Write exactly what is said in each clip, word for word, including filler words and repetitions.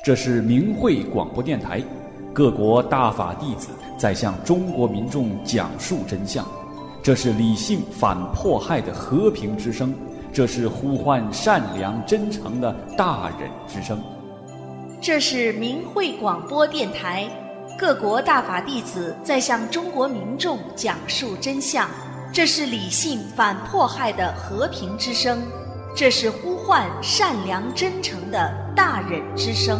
这是明慧广播电台，各国大法弟子在向中国民众讲述真相。这是理性反迫害的和平之声，这是呼唤善良真诚的大忍之声。 这是明慧广播电台，各国大法弟子在向中国民众讲述真相。这是理性反迫害的和平之声，这是呼唤善良真诚的大忍之声。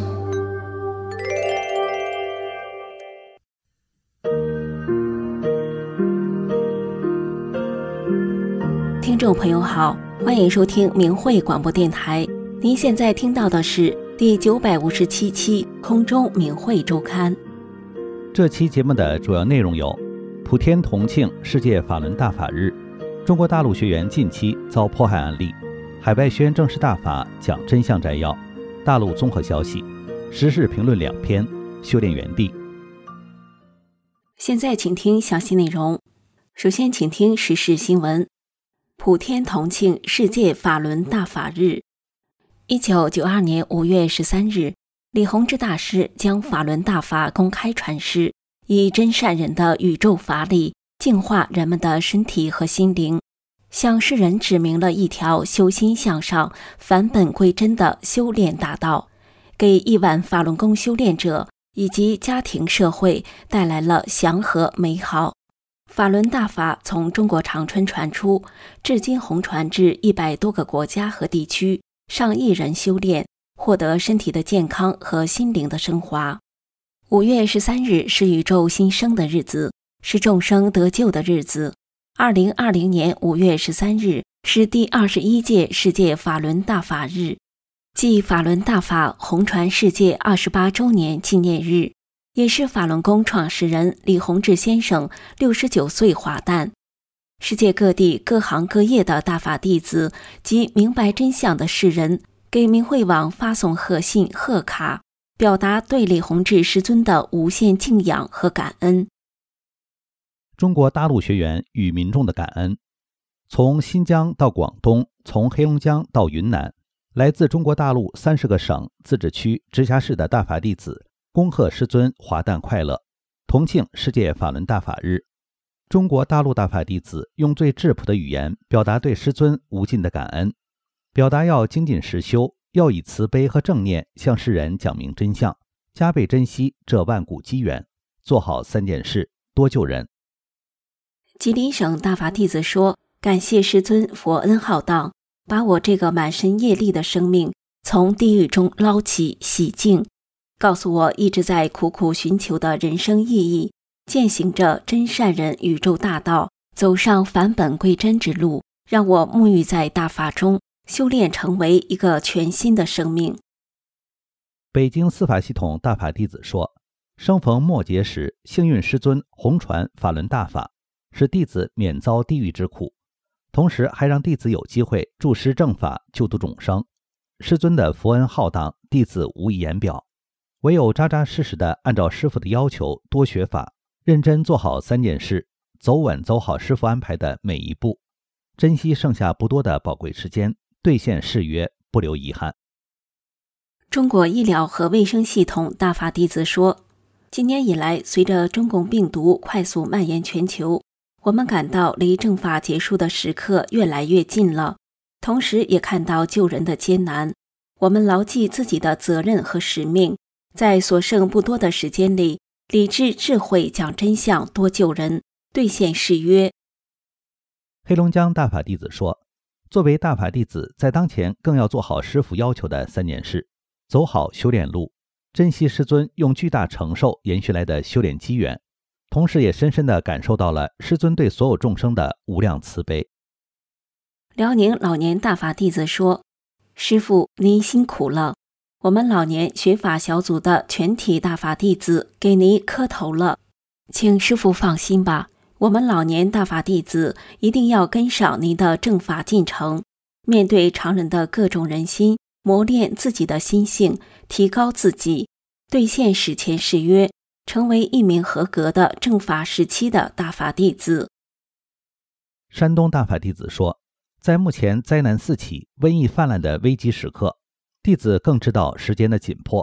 听众朋友好，欢迎收听明慧广播电台。您现在听到的是第九百五十七期空中明慧周刊。 这期节目的主要内容有：普天同庆世界法轮大法日，中国大陆学员近期遭迫害案例，海外学员正式大法讲真相摘要，大陆综合消息，时事评论两篇，修炼园地。 现在请听详细内容。首先请听时事新闻。普天同庆世界法轮大法日。一九九二年五月十三日，李洪志大师将法轮大法公开传世，以真善忍的宇宙法理净化人们的身体和心灵，向世人指明了一条修心向上、返本归真的修炼大道，给亿万法轮功修炼者以及家庭社会带来了祥和美好。法轮大法从中国长春传出，至今红传至一百多个国家和地区，上亿人修炼，获得身体的健康和心灵的升华。五月十三日是宇宙新生的日子，是众生得救的日子。二零二零年五月十三日是第二十一届世界法轮大法日，即法轮大法红传世界二十八周年纪念日，也是法轮功创始人李洪志先生六十九岁华诞。世界各地各行各业的大法弟子及明白真相的世人，给明慧网发送贺信贺卡，表达对李洪志师尊的无限敬仰和感恩。 中国大陆学员与民众的感恩。从新疆到广东，从黑龙江到云南，来自中国大陆三十个省、自治区、直辖市的大法弟子恭贺师尊华诞快乐，同庆世界法轮大法日。中国大陆大法弟子用最质朴的语言表达对师尊无尽的感恩，表达要精进实修，要以慈悲和正念向世人讲明真相，加倍珍惜这万古机缘，做好三件事，多救人。 吉林省大法弟子说，感谢师尊佛恩浩荡，把我这个满身业力的生命从地狱中捞起洗净，告诉我一直在苦苦寻求的人生意义，践行着真善人宇宙大道，走上返本归真之路，让我沐浴在大法中，修炼成为一个全新的生命。 北京司法系统大法弟子说，生逢末劫时，幸运师尊弘传法轮大法，使弟子免遭地狱之苦，同时还让弟子有机会助师正法，救度众生。师尊的佛恩浩荡，弟子无以言表，唯有扎扎实实地按照师父的要求多学法，认真做好三件事，走稳走好师父安排的每一步，珍惜剩下不多的宝贵时间，兑现誓约，不留遗憾。 中国医疗和卫生系统大法弟子说，今年以来，随着中共病毒快速蔓延全球，我们感到离正法结束的时刻越来越近了，同时也看到救人的艰难。我们牢记自己的责任和使命，在所剩不多的时间里，理智智慧讲真相，多救人，兑现誓约。 黑龙江大法弟子说，作为大法弟子，在当前更要做好师父要求的三件事，走好修炼路，珍惜师尊用巨大承受延续来的修炼机缘，同时也深深地感受到了师尊对所有众生的无量慈悲。 辽宁老年大法弟子说，师父您辛苦了，我们老年学法小组的全体大法弟子给您磕头了，请师父放心吧，我们老年大法弟子一定要跟上您的正法进程，面对常人的各种人心，磨练自己的心性，提高自己，兑现史前誓约，成为一名合格的正法时期的大法弟子。 山东大法弟子说，在目前灾难四起、瘟疫泛滥的危急时刻，弟子更知道时间的紧迫，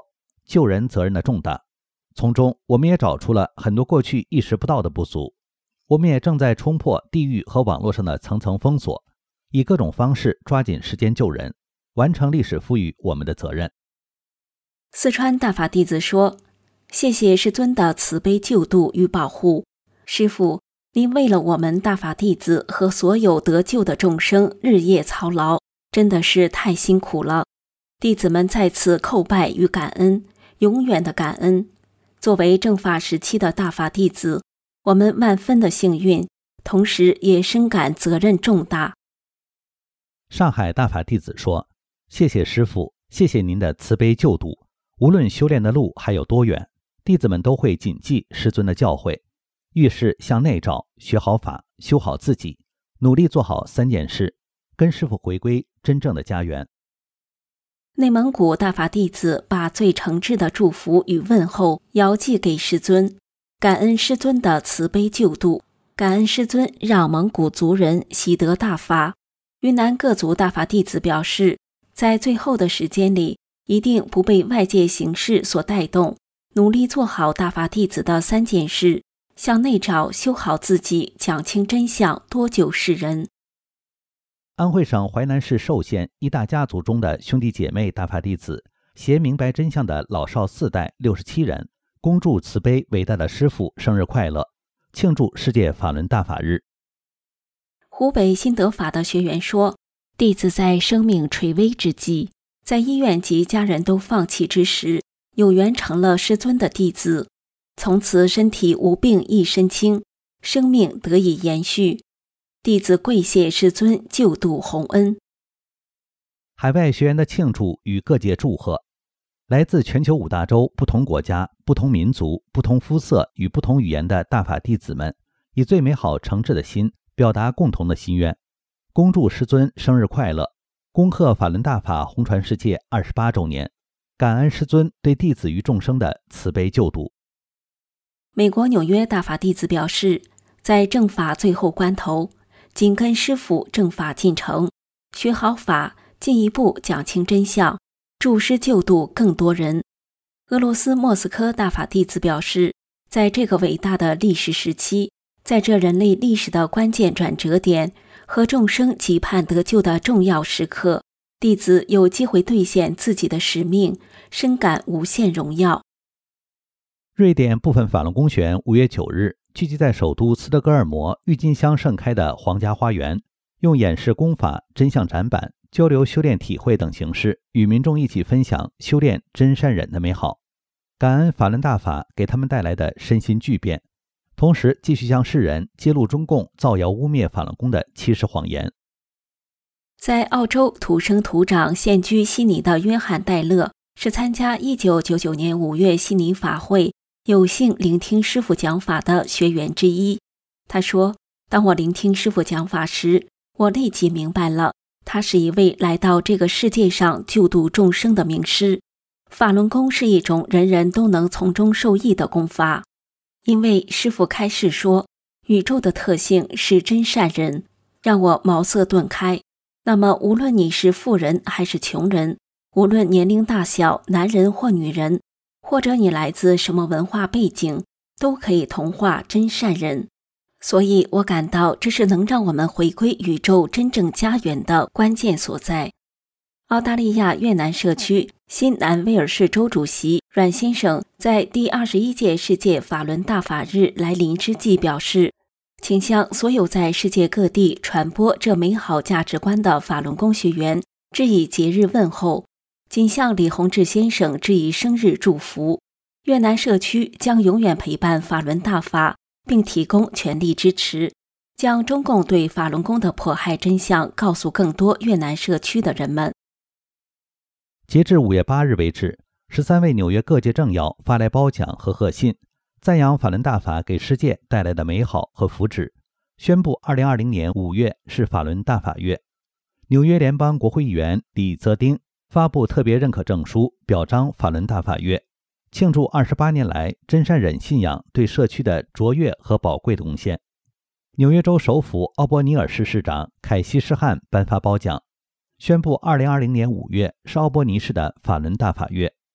救人责任的重大。从中我们也找出了很多过去意识不到的不足。我们也正在冲破地域和网络上的层层封锁，以各种方式抓紧时间救人，完成历史赋予我们的责任。 四川大法弟子说，谢谢师尊的慈悲救度与保护。师父，您为了我们大法弟子和所有得救的众生日夜操劳，真的是太辛苦了。弟子们在此叩拜与感恩，永远的感恩。作为正法时期的大法弟子，我们万分的幸运，同时也深感责任重大。 上海大法弟子说，谢谢师父，谢谢您的慈悲救度。无论修炼的路还有多远，弟子们都会谨记师尊的教诲，遇事向内照，学好法，修好自己，努力做好三件事，跟师父回归真正的家园。 内蒙古大法弟子把最诚挚的祝福与问候遥寄给师尊，感恩师尊的慈悲救度，感恩师尊让蒙古族人习得大法。云南各族大法弟子表示，在最后的时间里，一定不被外界形势所带动，努力做好大法弟子的三件事，向内照，修好自己，讲清真相，多救世人。 安徽省淮南市寿县一大家族中的兄弟姐妹大法弟子，携明白真相的老少四代六十七人，恭祝慈悲伟大的师父生日快乐，庆祝世界法轮大法日。 湖北新德法的学员说，弟子在生命垂危之际，在医院及家人都放弃之时，有缘成了师尊的弟子，从此身体无病一身轻，生命得以延续。弟子跪谢师尊救度洪恩。 海外学员的庆祝与各界祝贺，来自全球五大洲不同国家、不同民族、不同肤色与不同语言的大法弟子们，以最美好诚挚的心表达共同的心愿，恭祝师尊生日快乐，恭贺法轮大法红传世界二十八周年，感恩师尊对弟子与众生的慈悲救度。 美国纽约大法弟子表示，在正法最后关头，紧跟师父正法进程，学好法，进一步讲清真相，助师救度更多人。俄罗斯莫斯科大法弟子表示，在这个伟大的历史时期，在这人类历史的关键转折点和众生期盼得救的重要时刻，弟子有机会兑现自己的使命，深感无限荣耀。 瑞典部分法轮功学员五月九日聚集在首都斯德哥尔摩郁金香盛开的皇家花园，用演示功法、真相展板、交流修炼体会等形式，与民众一起分享修炼真善忍的美好，感恩法轮大法给他们带来的身心巨变，同时继续向世人揭露中共造谣污蔑法轮功的欺世谎言。 在澳洲土生土长现居悉尼的约翰·戴勒是参加一九九九年五月悉尼法会有幸聆听师父讲法的学员之一。他说，当我聆听师父讲法时，我立即明白了，他是一位来到这个世界上救度众生的名师。法轮功是一种人人都能从中受益的功法，因为师父开示说，宇宙的特性是真善人，让我茅塞顿开。那么无论你是富人还是穷人，无论年龄大小，男人或女人，或者你来自什么文化背景，都可以同化真善人。所以我感到这是能让我们回归宇宙真正家园的关键所在。澳大利亚越南社区新南威尔士州主席阮先生在第二十一届世界法轮大法日来临之际表示，请向所有在世界各地传播这美好价值观的法轮功学员致以节日问候，仅向李洪志先生致以生日祝福。越南社区将永远陪伴法轮大法，并提供全力支持，将中共对法轮功的迫害真相告诉更多越南社区的人们。 截至五月八日为止，十三位纽约各界政要发来褒奖和贺信，赞扬法轮大法给世界带来的美好和福祉，宣布二零二零年五月是法轮大法月。纽约联邦国会议员李泽丁发布特别认可证书，表彰法轮大法月，庆祝二十八年来真善忍信仰对社区的卓越和宝贵的贡献。纽约州首府奥伯尼尔市市长凯西施汉颁发褒奖，宣布二零二零年五月是奥伯尼市的法轮大法月。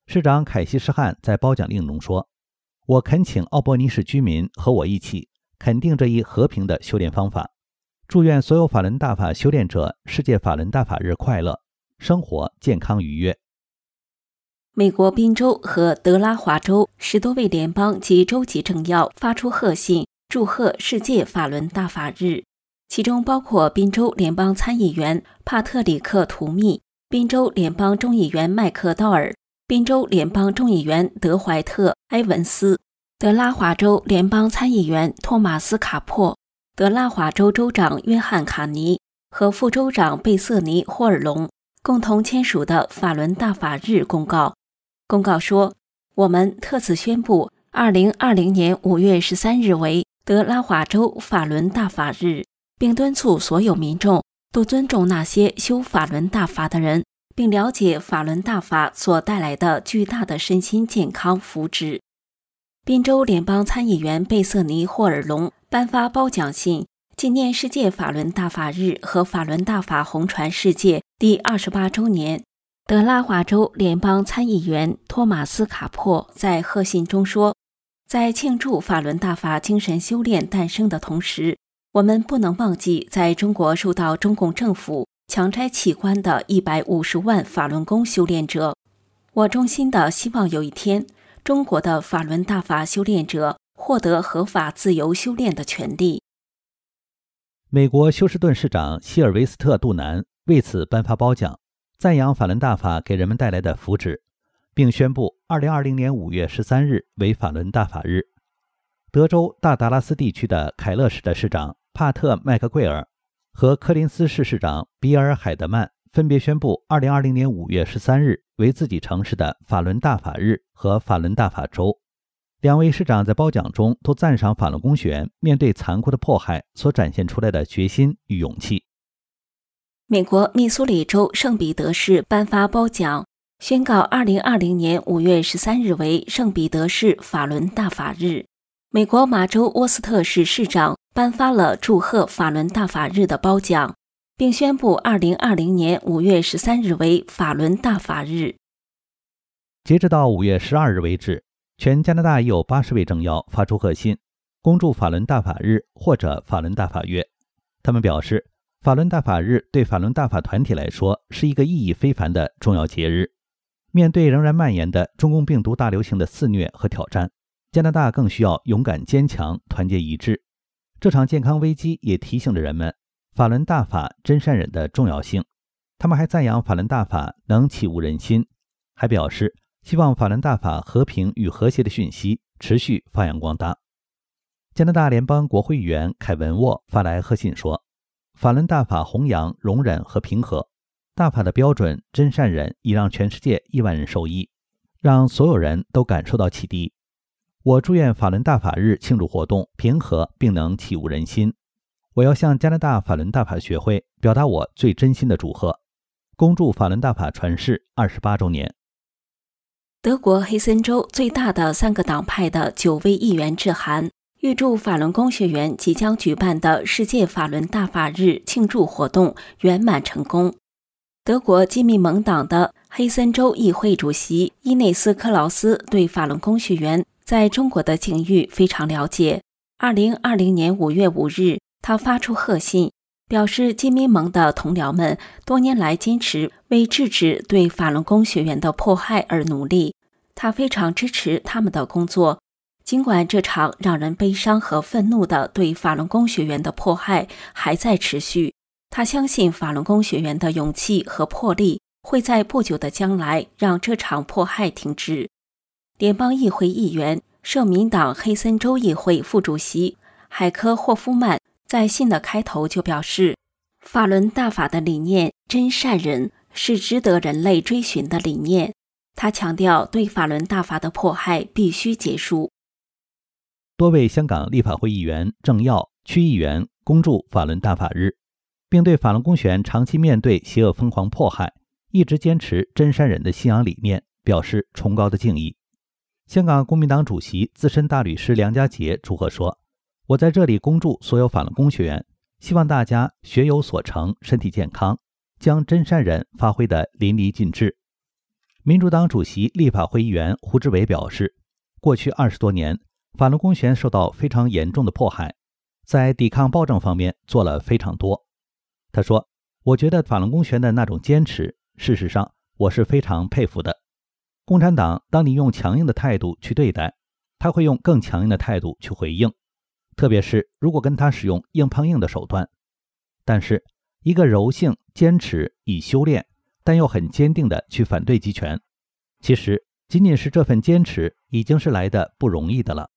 市长凯西什汉在褒奖令中说，我恳请奥伯尼市居民和我一起肯定这一和平的修炼方法，祝愿所有法轮大法修炼者世界法轮大法日快乐，生活健康愉悦。 美国宾州和德拉华州十多位联邦及州级政要发出贺信，祝贺世界法轮大法日，其中包括宾州联邦参议员帕特里克·图密、宾州联邦众议员麦克道尔、宾州联邦众议员德怀特·埃文斯、德拉华州联邦参议员托马斯·卡珀、德拉华州州长约翰·卡尼和副州长贝瑟尼·霍尔隆共同签署的法轮大法日公告。公告说，我们特此宣布二零二零年五月十三日为德拉华州法轮大法日，并敦促所有民众都尊重那些修法轮大法的人，并了解法轮大法所带来的巨大的身心健康福祉。宾州联邦参议员贝瑟尼·霍尔隆颁发褒奖信，纪念世界法轮大法日和法轮大法红传世界第二十八周年。德拉华州联邦参议员托马斯·卡珀在贺信中说，在庆祝法轮大法精神修炼诞生的同时，我们不能忘记在中国受到中共政府强摘器官的一百五十万法轮功修炼者。我衷心地希望有一天，中国的法轮大法修炼者获得合法自由修炼的权利。 美国休斯顿市长希尔维斯特·杜南为此颁发褒奖，赞扬法轮大法给人们带来的福祉，并宣布二零二零年五月十三日为法轮大法日。德州大达拉斯地区的凯勒市的市长帕特·麦克贵尔和柯林斯市市长比尔·海德曼分别宣布二零二零年五月十三日为自己城市的法轮大法日和法轮大法周。两位市长在褒奖中都赞赏法轮功学员面对残酷的迫害所展现出来的决心与勇气。 美国密苏里州圣彼得市颁发褒奖，宣告二零二零年五月十三日为圣彼得市法轮大法日。美国马州沃斯特市市长颁发了祝贺法轮大法日的褒奖，并宣布二零二零年五月十三日为法轮大法日。 截止到五月十二日为止，全加拿大已有八十位政要发出贺信，恭祝法轮大法日或者法轮大法月。他们表示，法轮大法日对法轮大法团体来说是一个意义非凡的重要节日。面对仍然蔓延的中共病毒大流行的肆虐和挑战，加拿大更需要勇敢坚强，团结一致。这场健康危机也提醒着人们法轮大法真善忍的重要性。他们还赞扬法轮大法能启悟人心，还表示希望法轮大法和平与和谐的讯息持续发扬光大。加拿大联邦国会议员凯文沃发来贺信说，法轮大法弘扬容忍和平和，大法的标准真善忍已让全世界亿万人受益，让所有人都感受到启迪。我祝愿法轮大法日庆祝活动平和并能启悟人心。我要向加拿大法轮大法学会表达我最真心的祝贺，恭祝法轮大法传世二十八周年。 德国黑森州最大的三个党派的九位议员致函，预祝法轮功学员即将举办的世界法轮大法日庆祝活动圆满成功。德国基民盟党的黑森州议会主席伊内斯·克劳斯对法轮功学员在中国的境遇非常了解。二零二零年五月五日，他发出贺信，表示基民盟的同僚们多年来坚持为制止对法轮功学员的迫害而努力，他非常支持他们的工作。尽管这场让人悲伤和愤怒的对法轮功学员的迫害还在持续，他相信法轮功学员的勇气和魄力会在不久的将来让这场迫害停止。联邦议会议员、社民党黑森州议会副主席海科霍夫曼在信的开头就表示，法轮大法的理念真善忍是值得人类追寻的理念。他强调对法轮大法的迫害必须结束。 多位香港立法会议员、政要、区议员恭祝法轮大法日，并对法轮功学员长期面对邪恶疯狂迫害，一直坚持真善忍的信仰理念表示崇高的敬意。香港公民党主席资深大律师梁家杰祝贺说，我在这里恭祝所有法轮功学员，希望大家学有所成，身体健康，将真善忍发挥得淋漓尽致。 民主党主席立法会议员胡志伟表示，过去二十多年，法轮功学员受到非常严重的迫害，在抵抗暴政方面做了非常多。他说，我觉得法轮功学员的那种坚持，事实上我是非常佩服的。共产党当你用强硬的态度去对待，他会用更强硬的态度去回应，特别是如果跟他使用硬碰硬的手段。但是一个柔性、坚持、以修炼，但又很坚定地去反对集权，其实仅仅是这份坚持已经是来得不容易的了。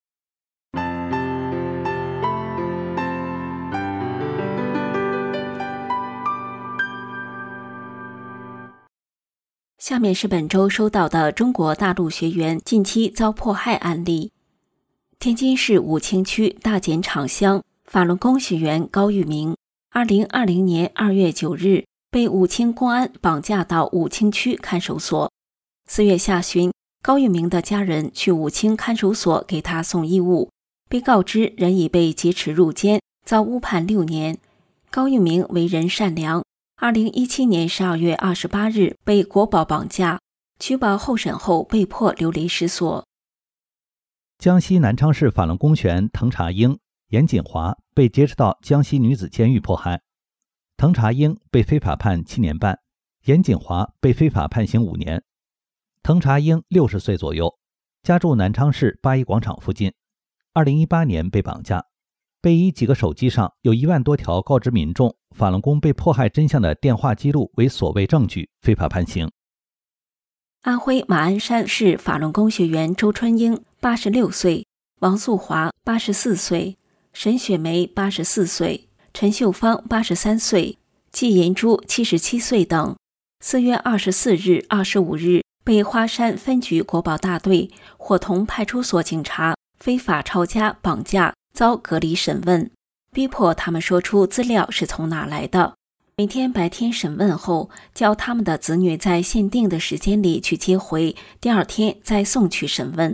下面是本周收到的中国大陆学员近期遭迫害案例。天津市武清区大碱厂乡法轮功学员高玉明，二零二零年二月九日被武清公安绑架到武清区看守所。四月下旬，高玉明的家人去武清看守所给他送衣物，被告知人已被劫持入监，遭误判六年。高玉明为人善良，二零一七年十二月二十八日被国保绑架，取保候审后被迫流离失所。 江西南昌市法轮功学员滕查英、严锦华被劫持到江西女子监狱迫害。滕查英被非法判七年半，严锦华被非法判刑五年。滕查英六十岁左右，家住南昌市八一广场附近。二零一八年被绑架，被以几个手机上有一万多条告知民众法轮功被迫害真相的电话记录为所谓证据，非法判刑。 安徽马鞍山市法轮功学员周春英八十六岁，王素华八十四岁，沈雪梅八十四岁，陈秀芳八十三岁，季银珠七十七岁等，四月二十四日、二十五日被花山分局国保大队伙同派出所警察非法抄家绑架，遭隔离审问，逼迫他们说出资料是从哪来的。每天白天审问后，叫他们的子女在限定的时间里去接回，第二天再送去审问。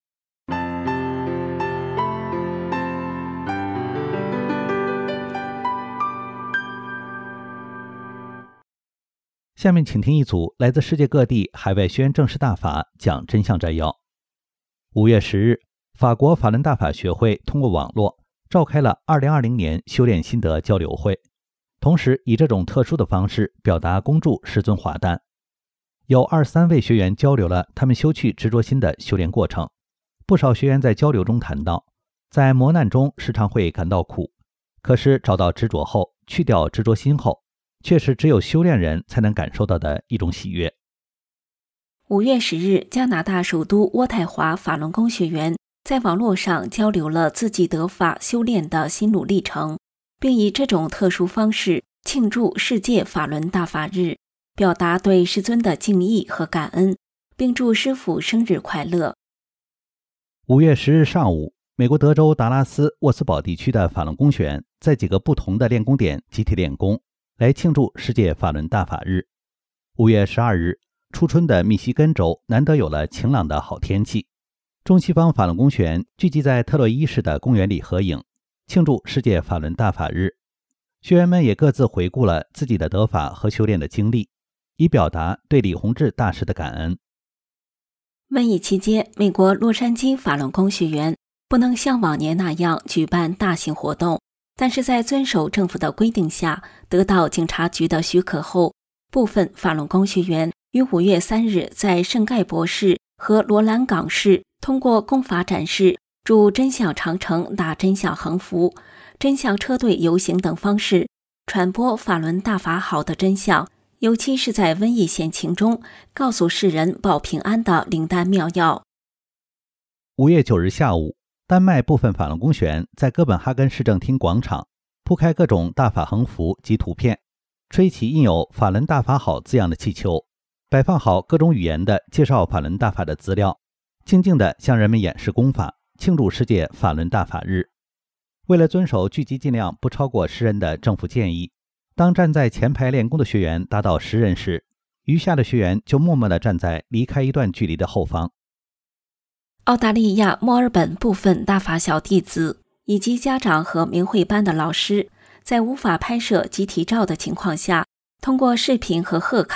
下面请听一组来自世界各地海外学员正式大法讲真相摘要。五月十日，法国法轮大法学会通过网络召开了二零二零年修炼心得交流会，同时以这种特殊的方式表达恭祝师尊华诞。有二十三位学员交流了他们修去执着心的修炼过程。不少学员在交流中谈到，在磨难中时常会感到苦，可是找到执着后，去掉执着心后，却是只有修炼人才能感受到的一种喜悦。 五月十日，加拿大首都渥太华法轮功学员在网络上交流了自己得法修炼的心路历程，并以这种特殊方式庆祝世界法轮大法日，表达对师尊的敬意和感恩，并祝师父生日快乐。 五月十日上午，美国德州达拉斯沃斯堡地区的法轮功学员在几个不同的练功点集体练功，来庆祝世界法轮大法日。五月十二日，初春的密西根州难得有了晴朗的好天气，中西方法轮功学员聚集在特洛伊市的公园里合影，庆祝世界法轮大法日。学员们也各自回顾了自己的得法和修炼的经历，以表达对李洪志大师的感恩。 瘟疫期间，美国洛杉矶法轮功学员不能像往年那样举办大型活动，但是在遵守政府的规定下，得到警察局的许可后，部分法轮功学员于五月三日在圣盖博市和罗兰港市通过功法展示、祝真相长城、打真相横幅、真相车队游行等方式，传播法轮大法好的真相，尤其是在瘟疫险情中告诉世人保平安的灵丹妙药。 五月九日下午，丹麦部分法轮功学员在哥本哈根市政厅广场铺开各种大法横幅及图片，吹起印有法轮大法好字样的气球，摆放好各种语言的介绍法轮大法的资料，静静地向人们演示功法，庆祝世界法轮大法日。为了遵守聚集尽量不超过十人的政府建议，当站在前排练功的学员达到十人时，余下的学员就默默地站在离开一段距离的后方。 澳大利亚墨尔本部分大法小弟子以及家长和明慧班的老师，在无法拍摄集体照的情况下，通过视频和贺卡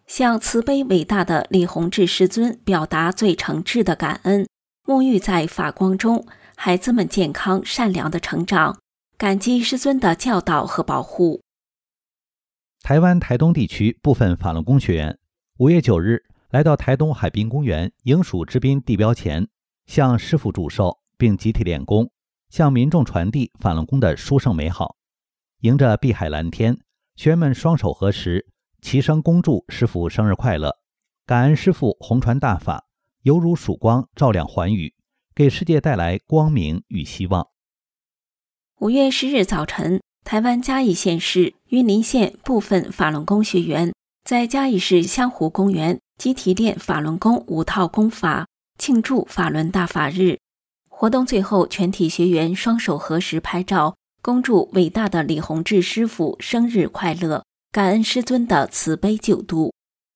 向慈悲伟大的李洪志师尊表达最诚挚的感恩，沐浴在法光中，孩子们健康善良的成长，感激师尊的教导和保护。 台湾台东地区部分法轮功学员五月九日来到台东海滨公园迎属之宾地标前，向师父祝寿，并集体练功，向民众传递法轮功的殊胜美好。迎着碧海蓝天，学员们双手合十，齐声恭祝师父生日快乐，感恩师父弘传大法，犹如曙光照亮寰宇，给世界带来光明与希望。 五月十日早晨，台湾嘉义县市云林县部分法轮功学员在嘉义市香湖公园集体练法轮功五套功法，庆祝法轮大法日。活动最后，全体学员双手合十拍照，恭祝伟大的李洪志师父生日快乐，感恩师尊的慈悲救度。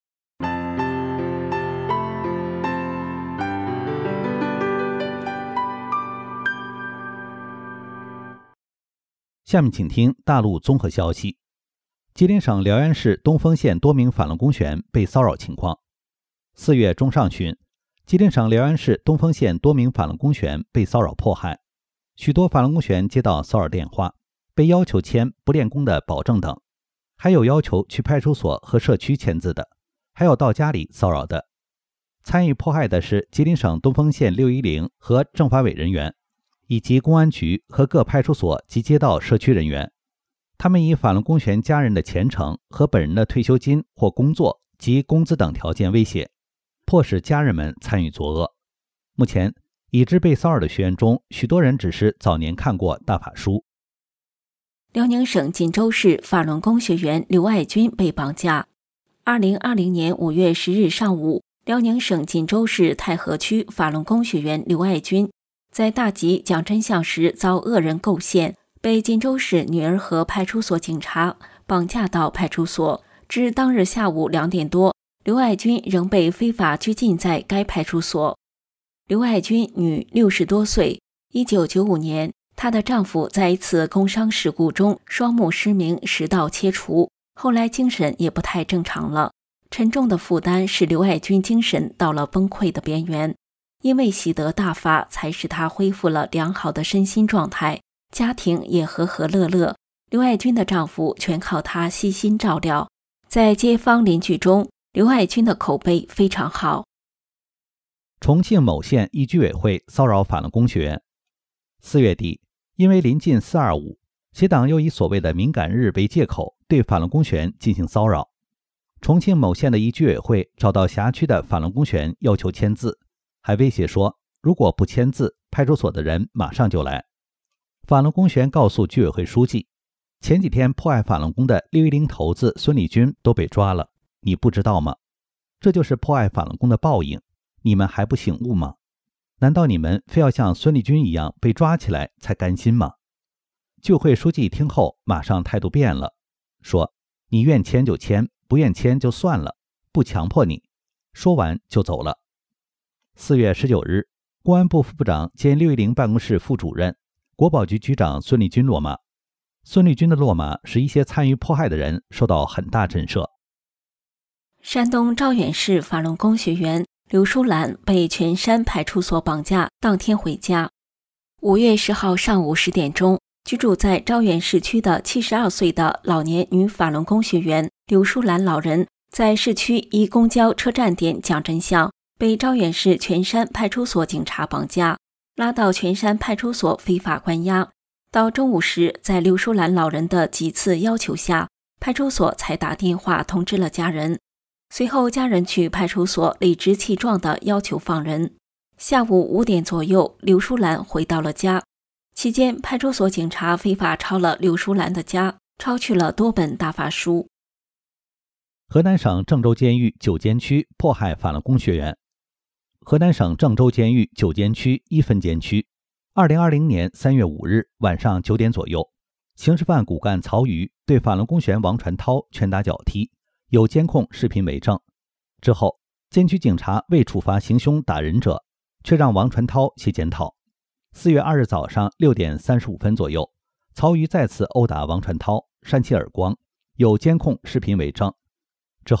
下面请听大陆综合消息。吉林省辽源市东丰县多名法轮功学员被骚扰情况。四月中上旬，吉林省辽源市东丰县多名法轮功学员被骚扰迫害，许多法轮功学员接到骚扰电话，被要求签不练功的保证等，还有要求去派出所和社区签字的，还有到家里骚扰的。参与迫害的是吉林省东丰县六一零和政法委人员，以及公安局和各派出所及街道社区人员。他们以法轮功学员家人的前程和本人的退休金或工作及工资等条件威胁，迫使家人们参与作恶。目前，已知被骚扰的学员中，许多人只是早年看过大法书。 辽宁省锦州市法轮功学员刘爱军被绑架。二零二零年五月十日上午，辽宁省锦州市太和区法轮功学员刘爱军在大集讲真相时遭恶人构陷，被锦州市女儿河派出所警察绑架到派出所。至当日下午两点多，刘爱军仍被非法拘禁在该派出所。刘爱军女，六十多岁，一九九五年，她的丈夫在一次工伤事故中双目失明，食道切除，后来精神也不太正常了。沉重的负担使刘爱军精神到了崩溃的边缘。因为喜得大法，才使她恢复了良好的身心状态，家庭也和和乐乐。刘爱军的丈夫全靠她悉心照料，在街坊邻居中，刘爱军的口碑非常好。 重庆某县一居委会骚扰法轮功学员。四月底，因为临近四二五，协党又以所谓的敏感日为借口，对法轮功学员进行骚扰。重庆某县的一居委会找到辖区的法轮功学员要求签字，还威胁说，如果不签字，派出所的人马上就来。法轮功学员告诉居委会书记，前几天迫害法轮功的六一零头子孙立军都被抓了，你不知道吗？这就是迫害法轮功的报应，你们还不醒悟吗？难道你们非要像孙立军一样被抓起来才甘心吗？居委会书记听后马上态度变了，说，你愿签就签，不愿签就算了，不强迫你。说完就走了。四月十九日，公安部副部长兼六一零办公室副主任、国保局局长孙立军落马。孙立军的落马使一些参与迫害的人受到很大震慑。 山东招远市法轮功学员刘淑兰被全山派出所绑架，当天回家。五月十号上午十点钟，居住在招远市区的七十二岁的老年女法轮功学员刘淑兰老人，在市区一公交车站点讲真相，被招远市全山派出所警察绑架，拉到全山派出所非法关押。到中午时，在刘淑兰老人的几次要求下，派出所才打电话通知了家人。随后家人去派出所理直气壮地要求放人。下午五点左右，刘淑兰回到了家。期间，派出所警察非法抄了刘淑兰的家，抄去了多本大法书。 河南省郑州监狱九监区迫害法轮功学员。河南省郑州监狱九监区一分监区二零二零年三月五日晚上九点左右，刑事犯骨干曹瑜对法轮功学员王传涛拳打脚踢，有监控视频为证。之后，监区警察未处罚行凶打人者，却让王传涛写检讨。四月二日早上六点三十五分左右，曹瑜再次殴打王传涛，扇其耳光，有监控视频为证。之后，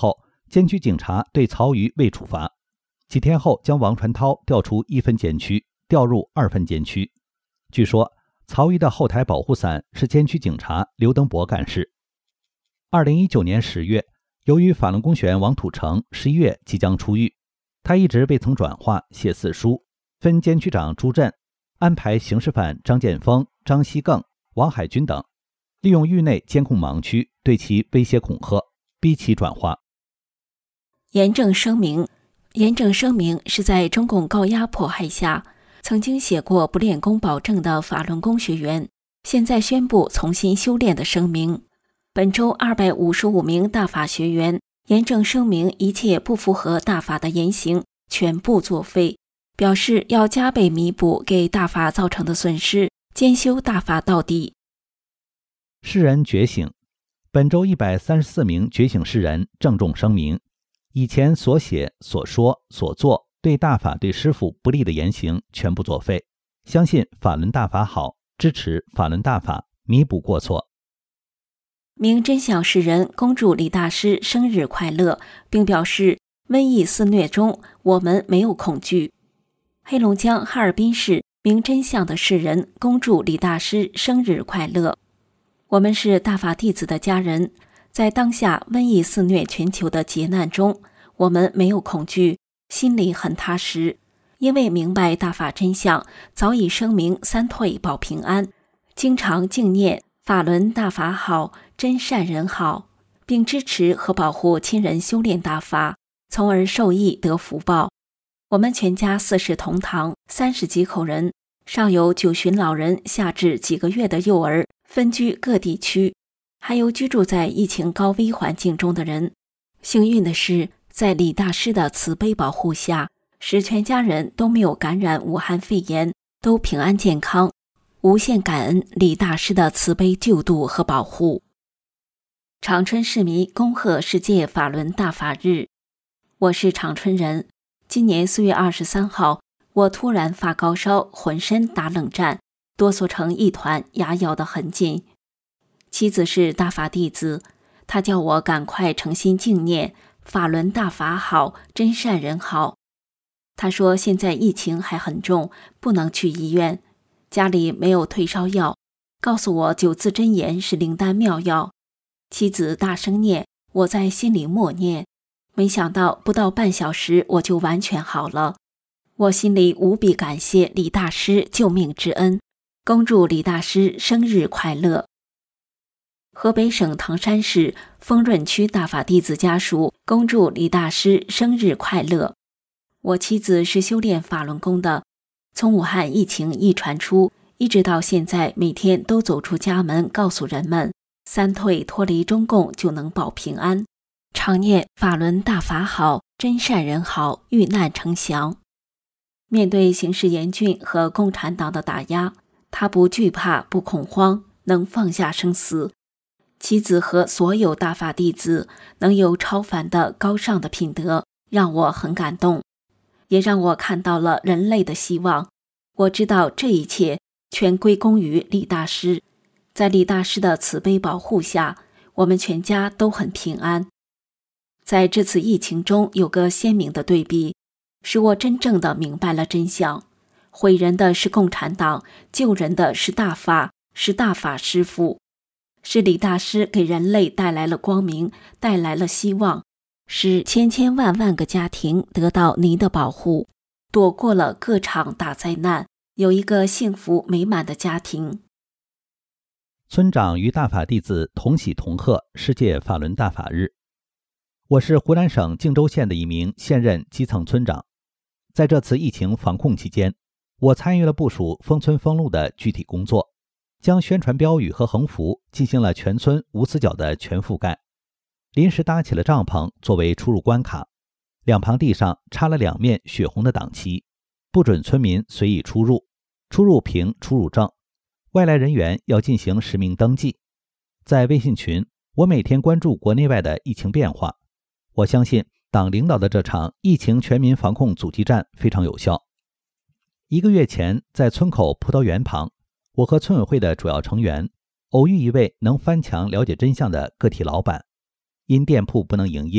监区警察对曹瑜未处罚。几天后，将王传涛调出一分监区，调入二分监区。据说曹瑜的后台保护伞是监区警察刘登博干事。二零一九年十月，由于法轮功学员王土成十一月即将出狱，他一直未曾转化写四书，分监区长朱振安排刑事犯张建峰、张锡更、王海军等，利用狱内监控盲区对其威胁恐吓，逼其转化。 严正声明，严正声明是在中共高压迫害下，曾经写过不练功保证的法轮功学员，现在宣布重新修炼的声明。本周二百五十五名大法学员严正声明一切不符合大法的言行全部作废，表示要加倍弥补给大法造成的损失，兼修大法到底。 世人觉醒，本周一百三十四名觉醒世人郑重声明，以前所写、所说、所做对大法对师父不利的言行全部作废，相信法轮大法好，支持法轮大法，弥补过错。 明真相世人恭祝李大师生日快乐，并表示瘟疫肆虐中我们没有恐惧。黑龙江哈尔滨市明真相的世人恭祝李大师生日快乐。我们是大法弟子的家人，在当下瘟疫肆虐全球的劫难中，我们没有恐惧，心里很踏实，因为明白大法真相，早已声明三退保平安，经常敬念法轮大法好，真善人好，并支持和保护亲人修炼大法，从而受益得福报。我们全家四世同堂，三十几口人，上有九旬老人，下至几个月的幼儿，分居各地区，还有居住在疫情高危环境中的人。幸运的是，在李大师的慈悲保护下，使全家人都没有感染武汉肺炎，都平安健康。无限感恩李大师的慈悲救度和保护。长春市民恭贺世界法轮大法日。我是长春人，今年四月二十三号，我突然发高烧，浑身打冷战，哆嗦成一团，牙咬得很紧。妻子是大法弟子，她叫我赶快诚心敬念法轮大法好，真善人好。她说现在疫情还很重，不能去医院，家里没有退烧药，告诉我九字真言是灵丹妙药。妻子大声念，我在心里默念，没想到不到半小时我就完全好了。我心里无比感谢李大师救命之恩，恭祝李大师生日快乐。河北省唐山市丰润区大法弟子家属恭祝李大师生日快乐。我妻子是修炼法轮功的，从武汉疫情一传出，一直到现在，每天都走出家门告诉人们，三退脱离中共就能保平安，常念法轮大法好，真善人好，遇难成祥。面对形势严峻和共产党的打压，他不惧怕，不恐慌，能放下生死。妻子和所有大法弟子能有超凡的高尚的品德，让我很感动，也让我看到了人类的希望。我知道这一切全归功于李大师，在李大师的慈悲保护下，我们全家都很平安。在这次疫情中有个鲜明的对比，使我真正的明白了真相，毁人的是共产党，救人的是大法，是大法师父，是李大师给人类带来了光明，带来了希望，使千千万万个家庭得到您的保护，躲过了各场大灾难，有一个幸福美满的家庭。 村长与大法弟子同喜同贺世界法轮大法日。我是湖南省靖州县的一名现任基层村长，在这次疫情防控期间，我参与了部署封村封路的具体工作，将宣传标语和横幅进行了全村无死角的全覆盖，临时搭起了帐篷作为出入关卡，两旁地上插了两面血红的党旗，不准村民随意出入，出入凭出入证，外来人员要进行实名登记。在微信群，我每天关注国内外的疫情变化，我相信党领导的这场疫情全民防控阻击战非常有效。一个月前，在村口葡萄园旁，我和村委会的主要成员偶遇一位能翻墙了解真相的个体老板，因店铺不能营业，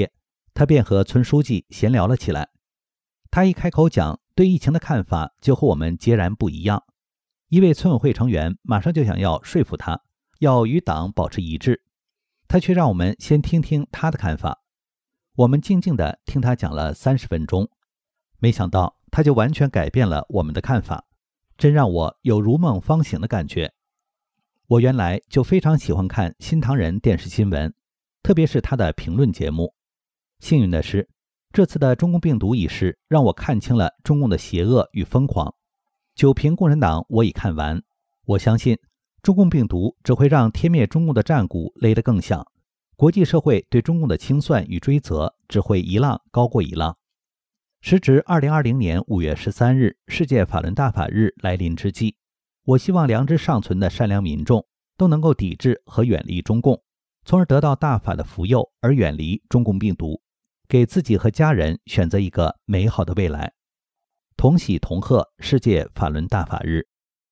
他便和村书记闲聊了起来。他一开口讲对疫情的看法就和我们截然不一样，一位村委会成员马上就想要说服他，要与党保持一致，他却让我们先听听他的看法。我们静静地听他讲了三十分钟，没想到他就完全改变了我们的看法，真让我有如梦方醒的感觉。我原来就非常喜欢看新唐人电视新闻，特别是他的评论节目。幸运的是，这次的中共病毒一事让我看清了中共的邪恶与疯狂。九评共产党我已看完，我相信中共病毒只会让天灭中共的战鼓擂得更响，国际社会对中共的清算与追责只会一浪高过一浪。时值二零二零年五月十三日世界法轮大法日来临之际，我希望良知尚存的善良民众都能够抵制和远离中共，从而得到大法的福佑而远离中共病毒，给自己和家人选择一个美好的未来。同喜同贺世界法轮大法日。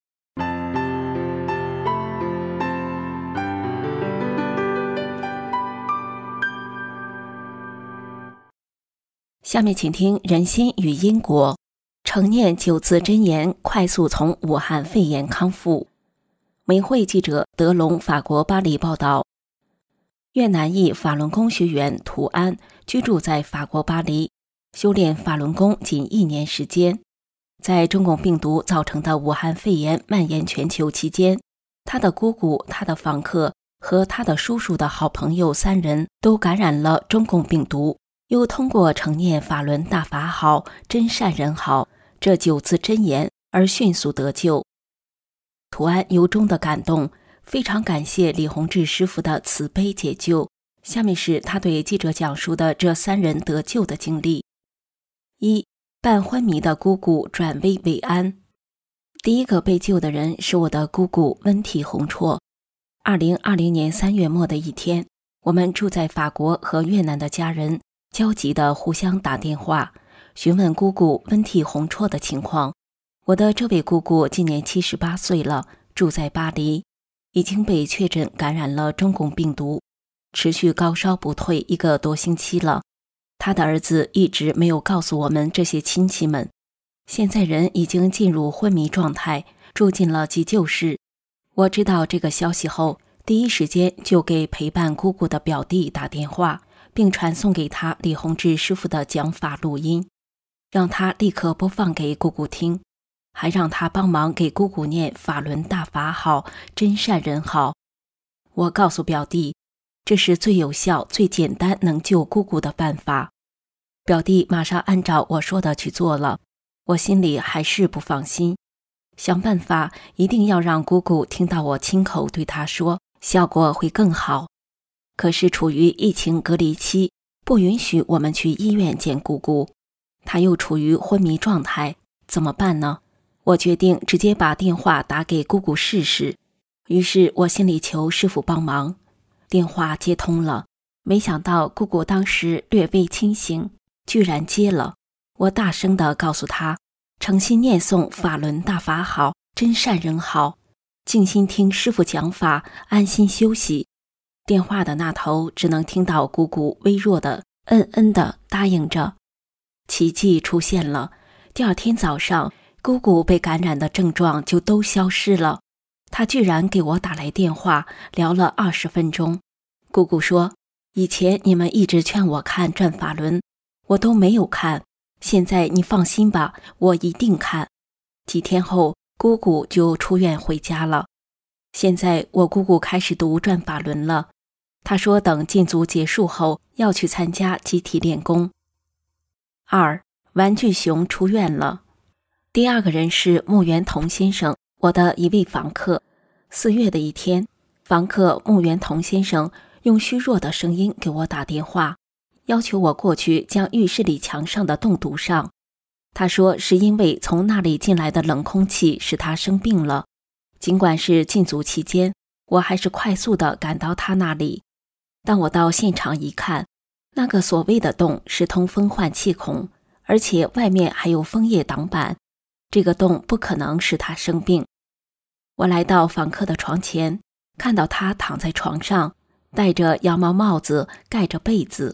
下面请听人心与因果，承念九字真言，快速从武汉肺炎康复。美会记者德龙法国巴黎报道，越南裔法轮功学员涂安居住在法国巴黎，修炼法轮功仅一年时间。在中共病毒造成的武汉肺炎蔓延全球期间，他的姑姑、他的房客和他的叔叔的好朋友三人都感染了中共病毒，又通过承念法轮大法好，真善人好这九字真言而迅速得救。涂安由衷的感动，非常感谢李洪志师傅的慈悲解救。下面是他对记者讲述的这三人得救的经历。一、半昏迷的姑姑转危为安。第一个被救的人是我的姑姑温体洪绰。二零二零年三月末的一天，我们住在法国和越南的家人焦急地互相打电话，询问姑姑温体洪绰的情况。我的这位姑姑今年七十八岁了，住在巴黎，已经被确诊感染了中共病毒，持续高烧不退一个多星期了。他的儿子一直没有告诉我们这些亲戚们，现在人已经进入昏迷状态，住进了急救室。我知道这个消息后，第一时间就给陪伴姑姑的表弟打电话，并传送给他李洪志师傅的讲法录音，让他立刻播放给姑姑听，还让他帮忙给姑姑念法轮大法好，真善人好。我告诉表弟，这是最有效、最简单能救姑姑的办法。表弟马上按照我说的去做了，我心里还是不放心，想办法一定要让姑姑听到我亲口对她说，效果会更好。可是处于疫情隔离期，不允许我们去医院见姑姑，她又处于昏迷状态，怎么办呢？我决定直接把电话打给姑姑试试，于是我心里求师傅帮忙。电话接通了，没想到姑姑当时略微清醒，居然接了。我大声地告诉她，诚心念诵法轮大法好，真善人好，静心听师傅讲法，安心休息。电话的那头只能听到姑姑微弱的嗯嗯地答应着。奇迹出现了，第二天早上，姑姑被感染的症状就都消失了。她居然给我打来电话，聊了二十分钟。姑姑说，以前你们一直劝我看转法轮，我都没有看，现在你放心吧，我一定看。几天后，姑姑就出院回家了。现在我姑姑开始读转法轮了，她说等禁足结束后要去参加集体练功。二、玩具熊出院了。第二个人是穆元同先生，我的一位房客。四月的一天，房客穆元同先生用虚弱的声音给我打电话，要求我过去将浴室里墙上的洞堵上。他说是因为从那里进来的冷空气使他生病了。尽管是禁足期间，我还是快速地赶到他那里。当我到现场一看，那个所谓的洞是通风换气孔，而且外面还有枫叶挡板，这个洞不可能使他生病。我来到房客的床前，看到他躺在床上，戴着羊毛帽子，盖着被子，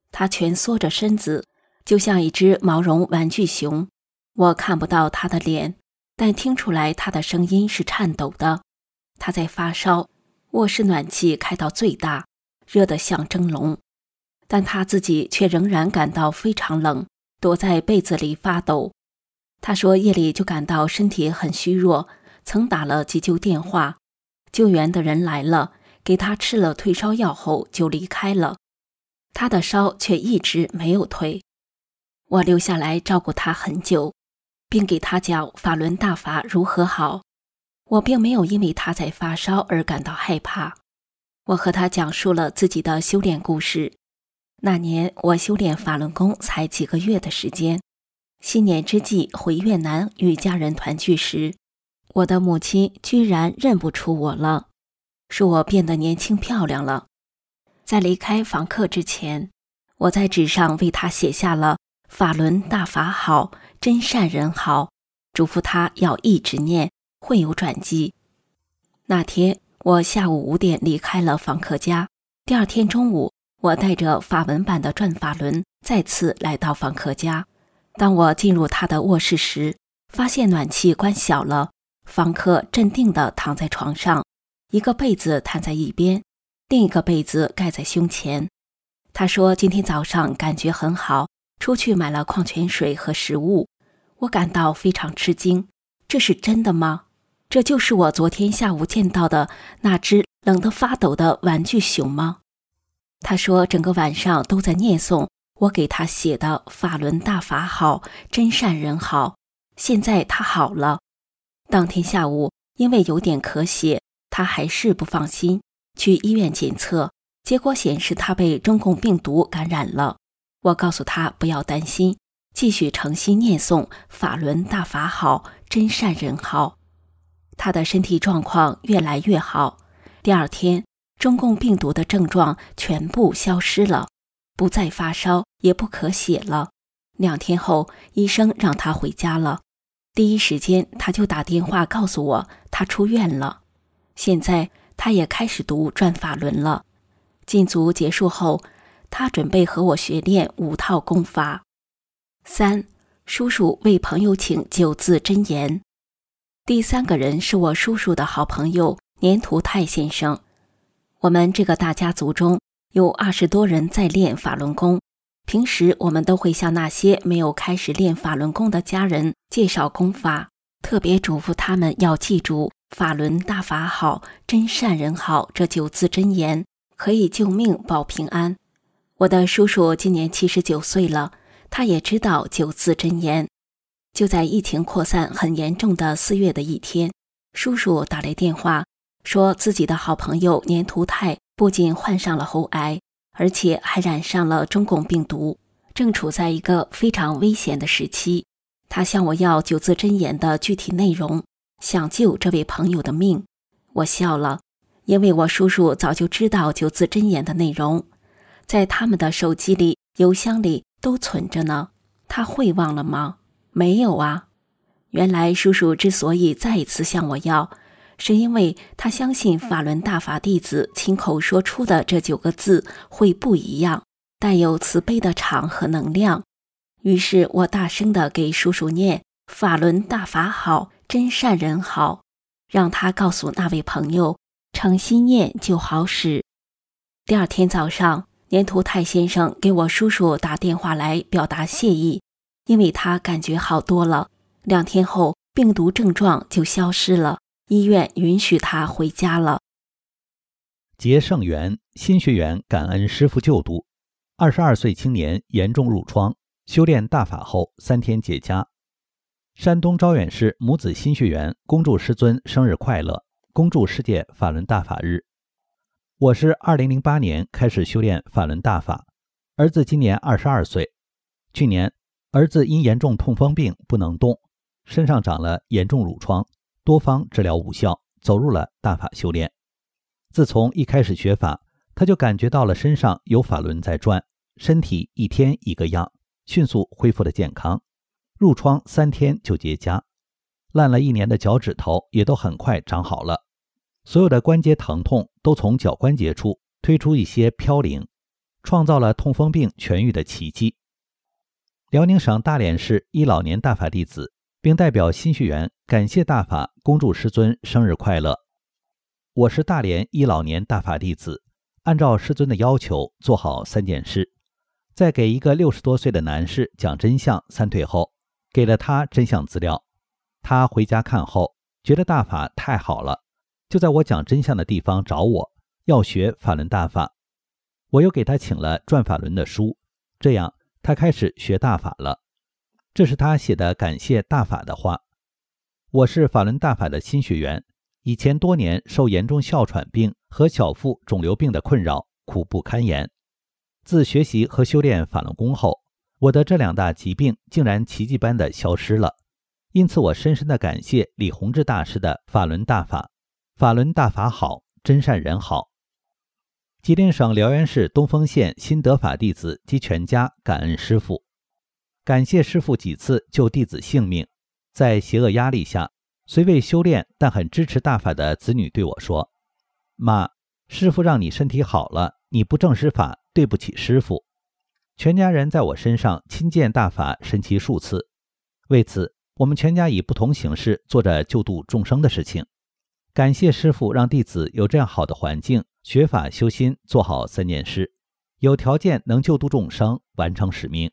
他蜷缩着身子，就像一只毛绒玩具熊。我看不到他的脸，但听出来他的声音是颤抖的。他在发烧，卧室暖气开到最大，热得像蒸笼，但他自己却仍然感到非常冷，躲在被子里发抖。他说夜里就感到身体很虚弱，曾打了急救电话，救援的人来了，给他吃了退烧药后就离开了。他的烧却一直没有退。我留下来照顾他很久，并给他讲法轮大法如何好。我并没有因为他在发烧而感到害怕。我和他讲述了自己的修炼故事。那年我修炼法轮功才几个月的时间，新年之际回越南与家人团聚时，我的母亲居然认不出我了，说我变得年轻漂亮了。在离开房客之前，我在纸上为他写下了法轮大法好，真善人好，嘱咐他要一直念，会有转机。那天我下午五点离开了房客家，第二天中午，我带着法文版的转法轮再次来到房客家。当我进入他的卧室时，发现暖气关小了，房客镇定地躺在床上，一个被子摊在一边，另一个被子盖在胸前。他说今天早上感觉很好，出去买了矿泉水和食物。我感到非常吃惊，这是真的吗？这就是我昨天下午见到的那只冷得发抖的玩具熊吗？他说整个晚上都在念诵我给他写的法轮大法好，真善人好。现在他好了。当天下午因为有点咳血，他还是不放心，去医院检测，结果显示他被中共病毒感染了。我告诉他不要担心，继续诚心念诵法轮大法好，真善人好。他的身体状况越来越好。第二天，中共病毒的症状全部消失了，不再发烧，也不咳血了。两天后，医生让他回家了。第一时间他就打电话告诉我他出院了。现在他也开始读转法轮了。禁足结束后，他准备和我学练五套功法。三，叔叔为朋友请九字真言。第三个人是我叔叔的好朋友年图泰先生。我们这个大家族中有二十多人在练法轮功，平时我们都会向那些没有开始练法轮功的家人介绍功法，特别嘱咐他们要记住法轮大法好，真善人好这九字真言，可以救命保平安。我的叔叔今年七十九岁了，他也知道九字真言。就在疫情扩散很严重的四月的一天，叔叔打来电话，说自己的好朋友年图泰不仅患上了喉癌，而且还染上了中共病毒，正处在一个非常危险的时期。他向我要九字真言的具体内容，想救这位朋友的命。我笑了，因为我叔叔早就知道九字真言的内容，在他们的手机里、邮箱里都存着呢。他会忘了吗？没有啊。原来叔叔之所以再一次向我要，是因为他相信法轮大法弟子亲口说出的这九个字会不一样，带有慈悲的场和能量。于是我大声地给叔叔念法轮大法好，真善人好，让他告诉那位朋友，诚心念就好使。第二天早上，年图泰先生给我叔叔打电话来表达谢意，因为他感觉好多了。两天后，病毒症状就消失了，医院允许他回家了。 结圣元新学员感恩师父救度。二十二岁青年严重褥疮，修炼大法后三天结痂。山东招远市母子新学员恭祝师尊生日快乐，恭祝世界法轮大法日。我是二零零八年开始修炼法轮大法，儿子今年二十二岁。去年儿子因严重痛风病不能动，身上长了严重褥疮，多方治疗无效，走入了大法修炼。自从一开始学法，他就感觉到了身上有法轮在转，身体一天一个样，迅速恢复了健康。褥疮三天就结痂，烂了一年的脚趾头也都很快长好了。所有的关节疼痛都从脚关节处推出一些飘零， 创造了痛风病痊愈的奇迹。辽宁省大连市一老年大法弟子，并代表新学员感谢大法，恭祝师尊生日快乐。我是大连一老年大法弟子，按照师尊的要求做好三件事。在给一个六十多岁的男士讲真相三退后，给了他真相资料。他回家看后，觉得大法太好了，就在我讲真相的地方找我，要学法轮大法。我又给他请了转法轮的书，这样他开始学大法了。这是他写的感谢大法的话。我是法轮大法的新学员，以前多年受严重哮喘病和小腹肿瘤病的困扰，苦不堪言。自学习和修炼法轮功后，我的这两大疾病竟然奇迹般的消失了。因此我深深的感谢李洪志大师的法轮大法。法轮大法好，真善人好。吉林省辽源市东丰县新德法弟子及全家感恩师父，感谢师父几次救弟子性命。在邪恶压力下，虽未修炼但很支持大法的子女对我说：妈，师父让你身体好了，你不正师法，对不起师父。全家人在我身上亲见大法神奇数次，为此我们全家以不同形式做着救度众生的事情。感谢师父让弟子有这样好的环境，学法修心，做好三件事，有条件能救度众生，完成使命。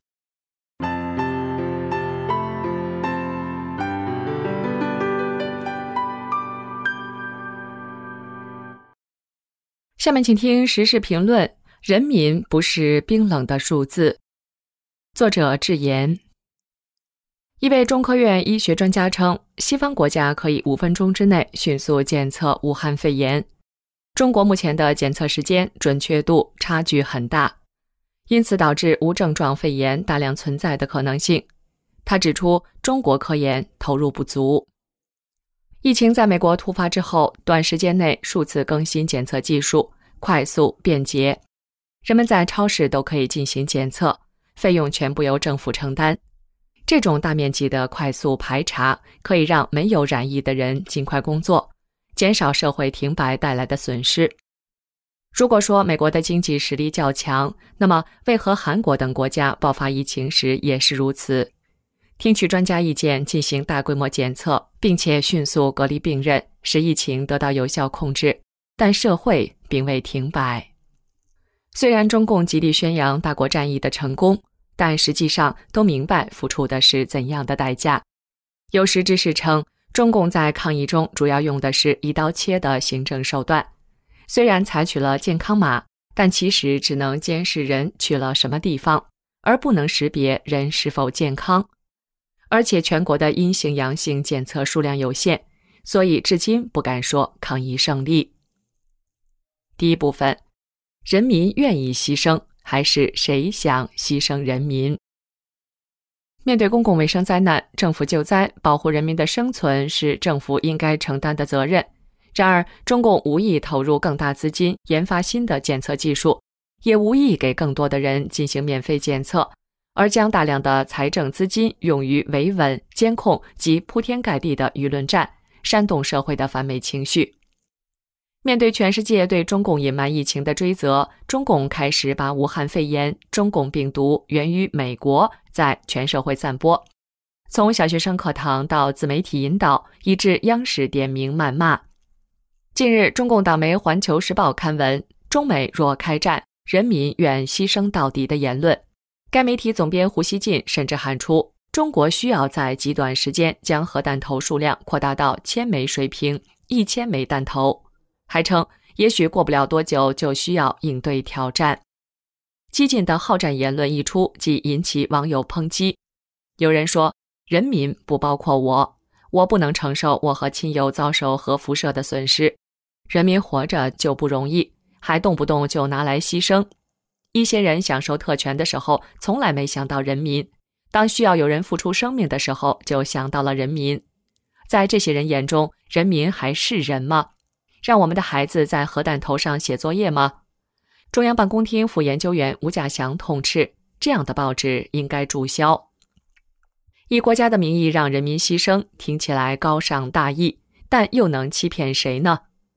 下面请听时事评论：人民不是冰冷的数字。作者致言。一位中科院医学专家称，西方国家可以五分钟之内迅速检测武汉肺炎，中国目前的检测时间准确度差距很大，因此导致无症状肺炎大量存在的可能性。他指出，中国科研投入不足。疫情在美国突发之后，短时间内数次更新检测技术，快速便捷，人们在超市都可以进行检测，费用全部由政府承担。这种大面积的快速排查可以让没有染疫的人尽快工作，减少社会停摆带来的损失。如果说美国的经济实力较强，那么为何韩国等国家爆发疫情时也是如此？听取专家意见，进行大规模检测，并且迅速隔离病人，使疫情得到有效控制，但社会并未停摆。虽然中共极力宣扬大国战役的成功，但实际上都明白付出的是怎样的代价。有识之士称，中共在抗疫中主要用的是一刀切的行政手段，虽然采取了健康码，但其实只能监视人去了什么地方，而不能识别人是否健康。而且全国的阴性阳性检测数量有限，所以至今不敢说抗疫胜利。第一部分，人民愿意牺牲，还是谁想牺牲人民？面对公共卫生灾难，政府救灾，保护人民的生存是政府应该承担的责任。然而，中共无意投入更大资金研发新的检测技术，也无意给更多的人进行免费检测，而将大量的财政资金用于维稳、监控及铺天盖地的舆论战，煽动社会的反美情绪。面对全世界对中共隐瞒疫情的追责，中共开始把武汉肺炎、中共病毒源于美国在全社会散播，从小学生课堂到自媒体引导，以致央视点名谩骂。近日，中共党媒《环球时报》刊文中美若开战，人民愿牺牲到底的言论。该媒体总编胡锡进甚至喊出，中国需要在极短时间将核弹头数量扩大到千枚水平，一千枚弹头，还称也许过不了多久就需要应对挑战。激进的好战言论一出，即引起网友抨击。有人说，人民不包括我，我不能承受我和亲友遭受核辐射的损失。人民活着就不容易，还动不动就拿来牺牲。一些人享受特权的时候，从来没想到人民；当需要有人付出生命的时候，就想到了人民。在这些人眼中，人民还是人吗？让我们的孩子在核弹头上写作业吗？中央办公厅副研究员吴稼祥痛斥，这样的报纸应该注销。以国家的名义让人民牺牲，听起来高尚大义，但又能欺骗谁呢？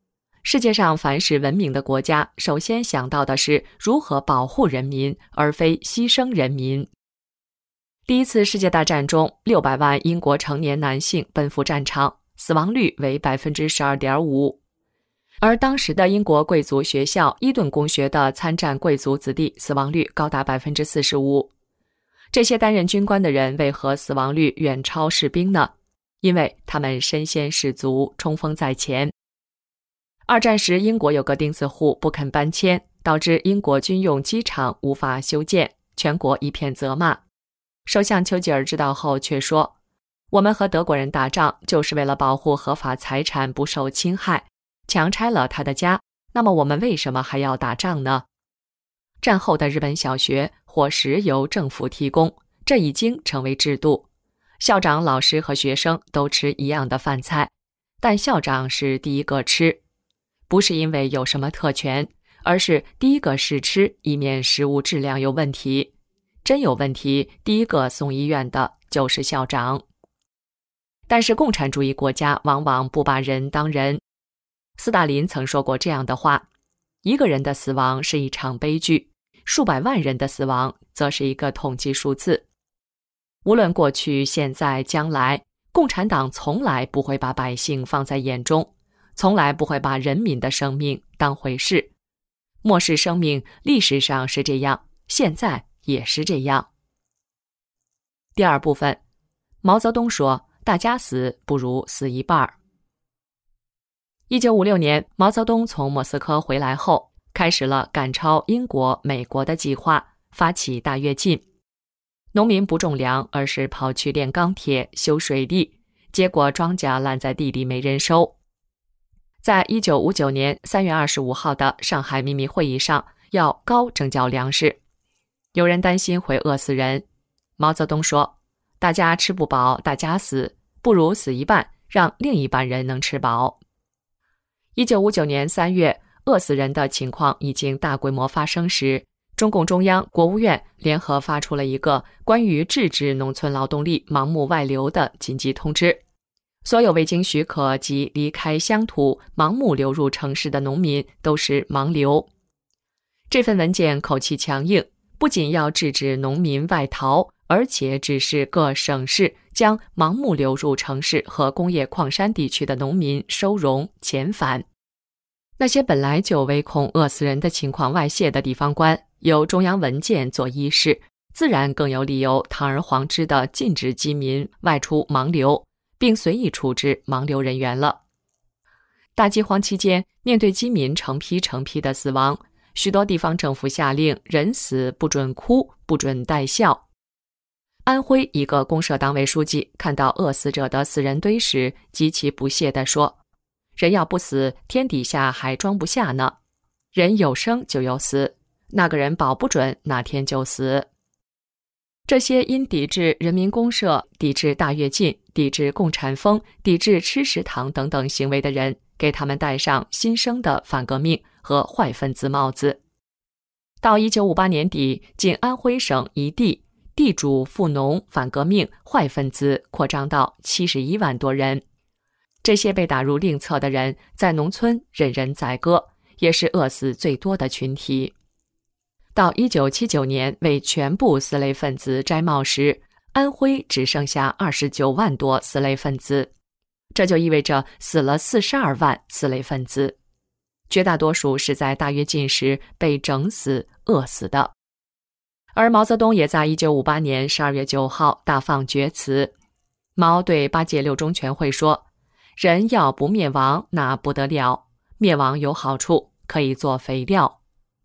世界上凡是文明的国家，首先想到的是如何保护人民，而非牺牲人民。第一次世界大战中，六百万英国成年男性奔赴战场，死亡率为 百分之十二点五。而当时的英国贵族学校伊顿公学的参战贵族子弟死亡率高达 百分之四十五。这些担任军官的人为何死亡率远超士兵呢？因为他们身先士卒，冲锋在前。二战时，英国有个钉子户不肯搬迁，导致英国军用机场无法修建，全国一片责骂。首相丘吉尔知道后却说，我们和德国人打仗就是为了保护合法财产不受侵害，强拆了他的家，那么我们为什么还要打仗呢？战后的日本小学伙食由政府提供，这已经成为制度。校长、老师和学生都吃一样的饭菜，但校长是第一个吃，不是因为有什么特权，而是第一个试吃，以免食物质量有问题。真有问题，第一个送医院的就是校长。但是共产主义国家往往不把人当人。斯大林曾说过这样的话，一个人的死亡是一场悲剧，数百万人的死亡则是一个统计数字。无论过去、现在、将来，共产党从来不会把百姓放在眼中，从来不会把人民的生命当回事。漠视生命，历史上是这样，现在也是这样。第二部分，毛泽东说，大家死不如死一半。一九五六年，毛泽东从莫斯科回来后，开始了赶超英国、美国的计划，发起大跃进。农民不种粮，而是跑去炼钢铁、修水利，结果庄稼烂在地里没人收。在一九五九年三月二十五号的上海秘密会议上，要高征缴粮食。有人担心会饿死人，毛泽东说，大家吃不饱，大家死，不如死一半，让另一半人能吃饱。一九五九年三月，饿死人的情况已经大规模发生时，中共中央、国务院联合发出了一个关于制止农村劳动力盲目外流的紧急通知。所有未经许可及离开乡土盲目流入城市的农民都是盲流。这份文件口气强硬，不仅要制止农民外逃，而且指示各省市将盲目流入城市和工业矿山地区的农民收容遣返。那些本来就唯恐饿死人的情况外泄的地方官，有中央文件做依示，自然更有理由堂而皇之地禁止饥民外出盲流，并随意处置盲流人员了。大饥荒期间，面对饥民成批成批的死亡，许多地方政府下令人死不准哭，不准带笑。安徽一个公社党委书记看到饿死者的死人堆时，极其不屑地说，人要不死，天底下还装不下呢。人有生就有死，那个人保不准哪天就死。这些因抵制人民公社、抵制大跃进、抵制共产风、抵制吃食堂等等行为的人，给他们戴上新生的反革命和坏分子帽子。到一九五八年底，仅安徽省一地地主富农反革命坏分子扩张到七十一万多人。这些被打入另册的人，在农村任人宰割，也是饿死最多的群体。到一九七九年为全部四类分子摘帽时，安徽只剩下二十九万多四类分子，这就意味着死了四十二万四类分子，绝大多数是在大跃进时被整死、饿死的。而毛泽东也在一九五八年十二月九号大放厥词。毛对八届六中全会说，人要不灭亡那不得了，灭亡有好处，可以做肥料。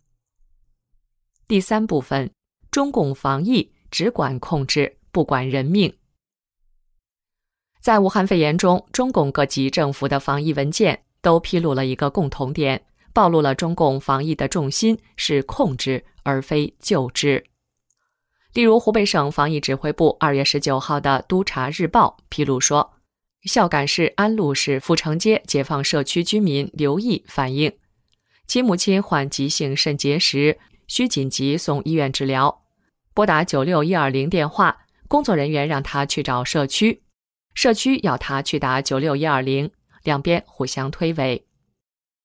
第三部分，中共防疫只管控制，不管人命。在武汉肺炎中，中共各级政府的防疫文件都披露了一个共同点，暴露了中共防疫的重心是控制而非救治。例如湖北省防疫指挥部二月十九号的督察日报披露说，孝感市安陆市阜成街解放社区居民刘毅反映，其母亲患急性肾结石，需紧急送医院治疗，拨打九六一二零电话，工作人员让他去找社区，社区要他去打九六一二零，两边互相推诿。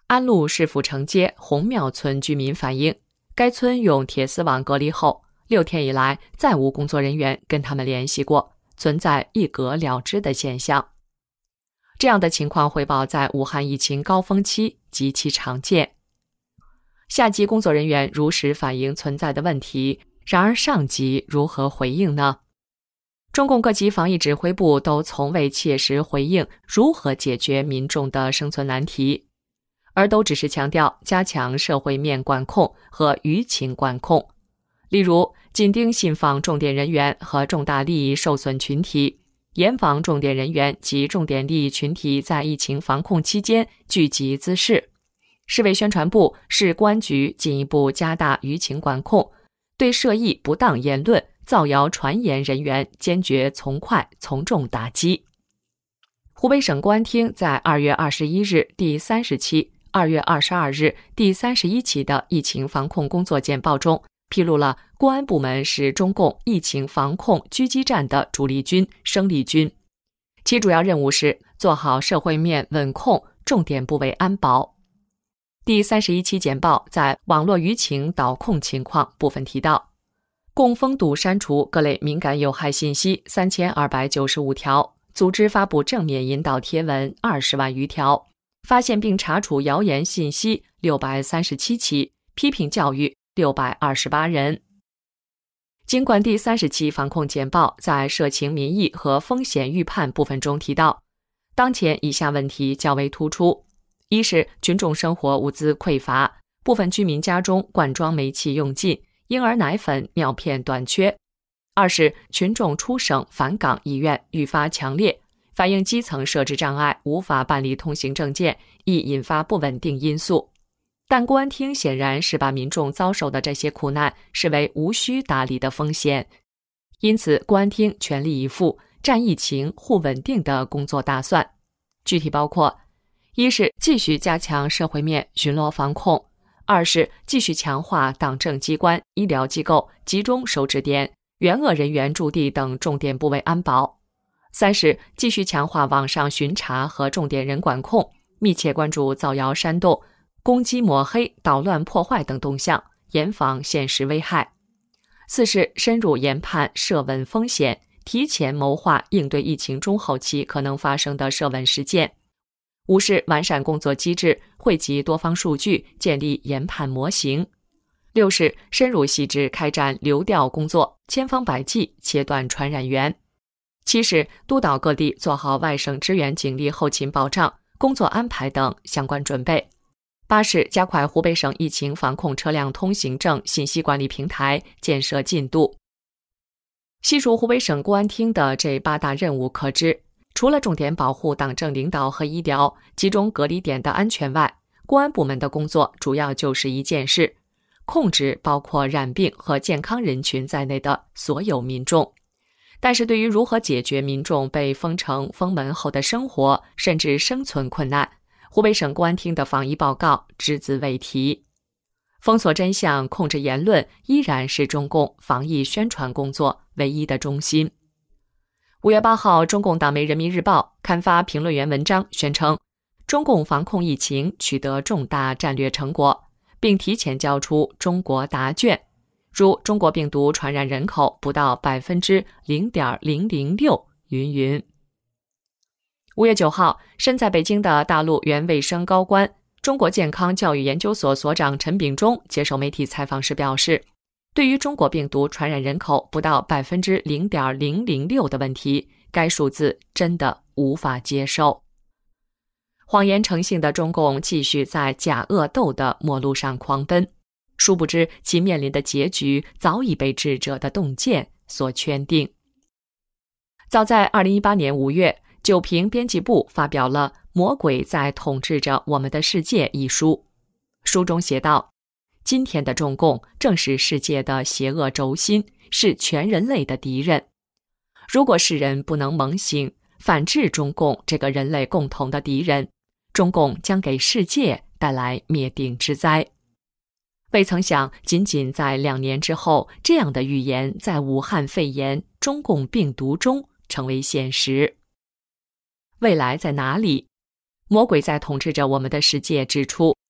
安陆市府城街红庙村居民反映，该村用铁丝网隔离后，六天以来再无工作人员跟他们联系过，存在一隔了之的现象。这样的情况汇报在武汉疫情高峰期极其常见。下级工作人员如实反映存在的问题，然而上级如何回应呢？中共各级防疫指挥部都从未切实回应如何解决民众的生存难题，而都只是强调加强社会面管控和舆情管控，例如紧盯信访重点人员和重大利益受损群体，严防重点人员及重点利益群体在疫情防控期间聚集滋事。市委宣传部、市公安局进一步加大舆情管控，对涉疫不当言论、造谣传言人员坚决从快从重打击。湖北省公安厅在二月二十一日第三十期、二月二十二日第三十一期的疫情防控工作简报中，披露了公安部门是中共疫情防控狙击战的主力军、生力军，其主要任务是做好社会面稳控，重点部位安保。第三十一期简报在网络舆情导控情况部分提到，共封堵删除各类敏感有害信息三千二百九十五条，组织发布正面引导贴文二十万余条，发现并查处谣言信息六百三十七起，批评教育六百二十八人。尽管第三十期防控简报在社情民意和风险预判部分中提到，当前以下问题较为突出：一是群众生活物资匮乏，部分居民家中罐装煤气用尽，婴儿奶粉、尿片短缺；二是群众出省返岗意愿愈发强烈，反映基层设置障碍，无法办理通行证件，易引发不稳定因素。但公安厅显然是把民众遭受的这些苦难视为无需打理的风险，因此公安厅全力以赴战疫情护稳定的工作打算，具体包括：一是继续加强社会面巡逻防控；二是继续强化党政机关、医疗机构集中收治点、援鄂人员驻地等重点部位安保；三是继续强化网上巡查和重点人管控，密切关注造谣煽动、攻击抹黑、捣乱破坏等动向，严防现实危害；四是深入研判涉稳风险，提前谋划应对疫情中后期可能发生的涉稳事件；五是完善工作机制，汇集多方数据，建立研判模型；六是深入细致开展流调工作，千方百计切断传染源；七是督导各地做好外省支援警力后勤保障、工作安排等相关准备；八是加快湖北省疫情防控车辆通行证信息管理平台建设进度。细数湖北省公安厅的这八大任务可知，除了重点保护党政领导和医疗、集中隔离点的安全外，公安部门的工作主要就是一件事：控制包括染病和健康人群在内的所有民众。但是对于如何解决民众被封城封门后的生活甚至生存困难，湖北省公安厅的防疫报告只字未提。封锁真相、控制言论依然是中共防疫宣传工作唯一的中心。五月八号，中共党媒《人民日报》刊发评论员文章，宣称中共防控疫情取得重大战略成果，并提前交出中国答卷，如中国病毒传染人口不到 百分之零点零零六 云云。五月九号，身在北京的大陆原卫生高官、中国健康教育研究所所长陈炳忠接受媒体采访时表示，对于中国病毒传染人口不到 百分之零点零零六 的问题，该数字真的无法接受。谎言成性的中共继续在假恶斗的末路上狂奔，殊不知其面临的结局早已被智者的洞见所圈定。早在二零一八年五月，九评编辑部发表了《魔鬼在统治着我们的世界》一书，书中写道，今天的中共正是世界的邪恶轴心，是全人类的敌人。如果世人不能猛醒，反制中共这个人类共同的敌人，中共将给世界带来灭顶之灾。未曾想，仅仅在两年之后，这样的预言在武汉肺炎、中共病毒中成为现实。未来在哪里？魔鬼在统治着我们的世界指出，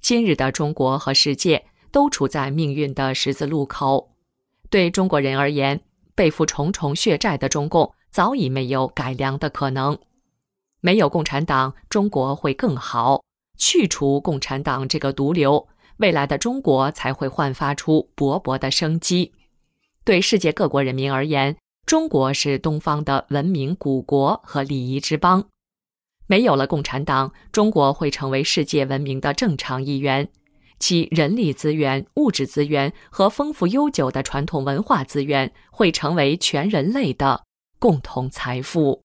今日的中国和世界都处在命运的十字路口。对中国人而言，背负重重血债的中共早已没有改良的可能。没有共产党，中国会更好。去除共产党这个毒瘤，未来的中国才会焕发出勃勃的生机。对世界各国人民而言，中国是东方的文明古国和礼仪之邦。没有了共产党，中国会成为世界文明的正常一员，其人力资源、物质资源和丰富悠久的传统文化资源会成为全人类的共同财富。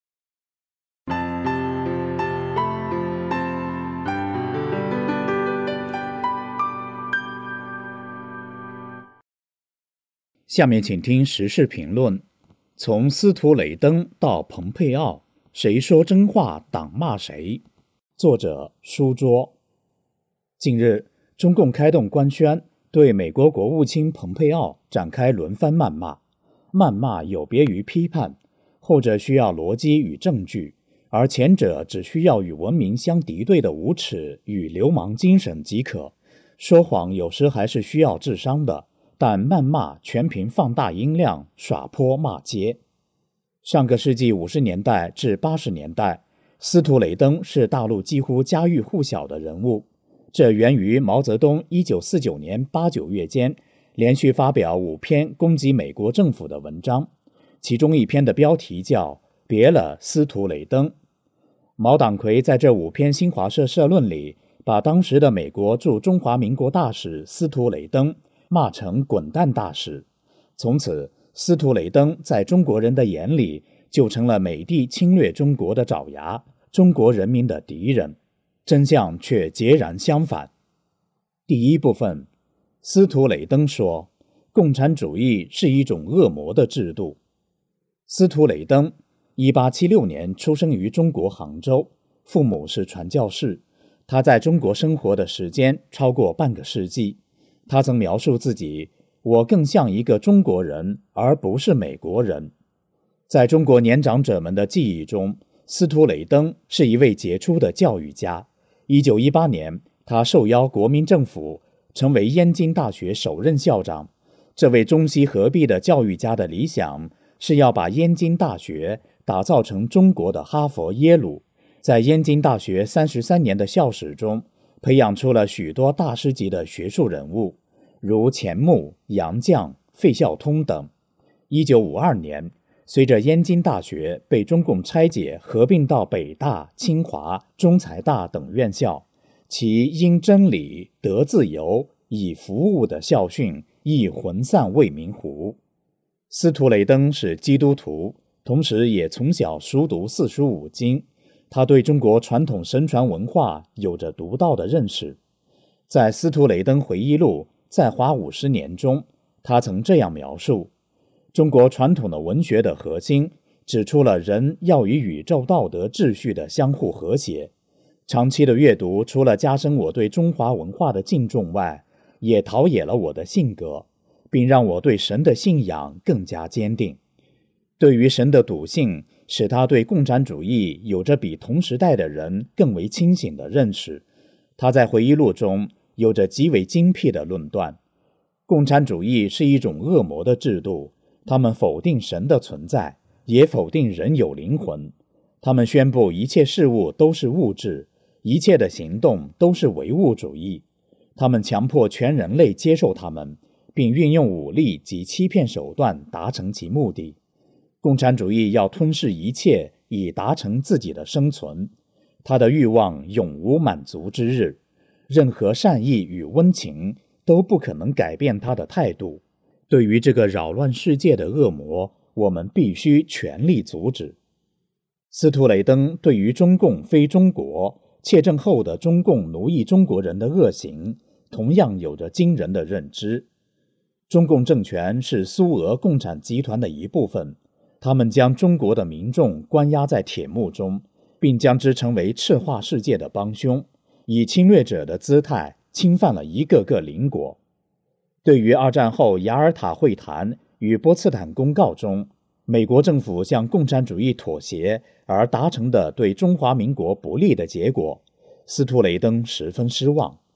下面请听时事评论。从司徒雷登到蓬佩奥，谁说真话党骂谁。作者书桌。近日，中共开动官宣，对美国国务卿蓬佩奥展开轮番谩骂。谩骂有别于批判，后者需要逻辑与证据，而前者只需要与文明相敌对的无耻与流氓精神即可。说谎有时还是需要智商的，但谩骂全凭放大音量，耍泼骂街。上个世纪五十年代至八十年代，司徒雷登是大陆几乎家喻户晓的人物。这源于毛泽东一九四九年八九月间连续发表五篇攻击美国政府的文章，其中一篇的标题叫《别了，司徒雷登》。毛党魁在这五篇新华社社论里，把当时的美国驻中华民国大使司徒雷登骂成滚蛋大使。从此，司徒雷登在中国人的眼里就成了美帝侵略中国的爪牙，中国人民的敌人。真相却截然相反。第一部分，司徒雷登说，共产主义是一种恶魔的制度。司徒雷登一八七六年出生于中国杭州，父母是传教士。他在中国生活的时间超过半个世纪。他曾描述自己，我更像一个中国人，而不是美国人。在中国年长者们的记忆中，司徒雷登是一位杰出的教育家。一九一八年，他受邀国民政府，成为燕京大学首任校长。这位中西合璧的教育家的理想是要把燕京大学打造成中国的哈佛、耶鲁。在燕京大学三十三年的校史中，培养出了许多大师级的学术人物，如钱穆、杨绛、费孝通等。一九五二年，随着燕京大学被中共拆解合并到北大、清华、中财大等院校，其因真理、得自由、以服务的校训亦魂散未名湖。司徒雷登是基督徒，同时也从小熟读四书五经。他对中国传统神传文化有着独到的认识。在司徒雷登回忆录《在华五十年》中，他曾这样描述：中国传统的文学的核心，指出了人要与宇宙道德秩序的相互和谐。长期的阅读除了加深我对中华文化的敬重外，也陶冶了我的性格，并让我对神的信仰更加坚定。对于神的笃信，使他对共产主义有着比同时代的人更为清醒的认识。他在回忆录中有着极为精辟的论断：共产主义是一种恶魔的制度，他们否定神的存在，也否定人有灵魂。他们宣布一切事物都是物质，一切的行动都是唯物主义。他们强迫全人类接受他们，并运用武力及欺骗手段达成其目的。共产主义要吞噬一切，以达成自己的生存。他的欲望永无满足之日，任何善意与温情都不可能改变他的态度。对于这个扰乱世界的恶魔，我们必须全力阻止。司徒雷登对于中共非中国、窃政后的中共奴役中国人的恶行，同样有着惊人的认知。中共政权是苏俄共产集团的一部分，他们将中国的民众关押在铁幕中，并将之成为赤化世界的帮凶，以侵略者的姿态侵犯了一个个邻国。对于二战后雅尔塔会谈与波茨坦公告中美国政府向共产主义妥协而达成的对中华民国不利的结果，司徒雷登十分失望。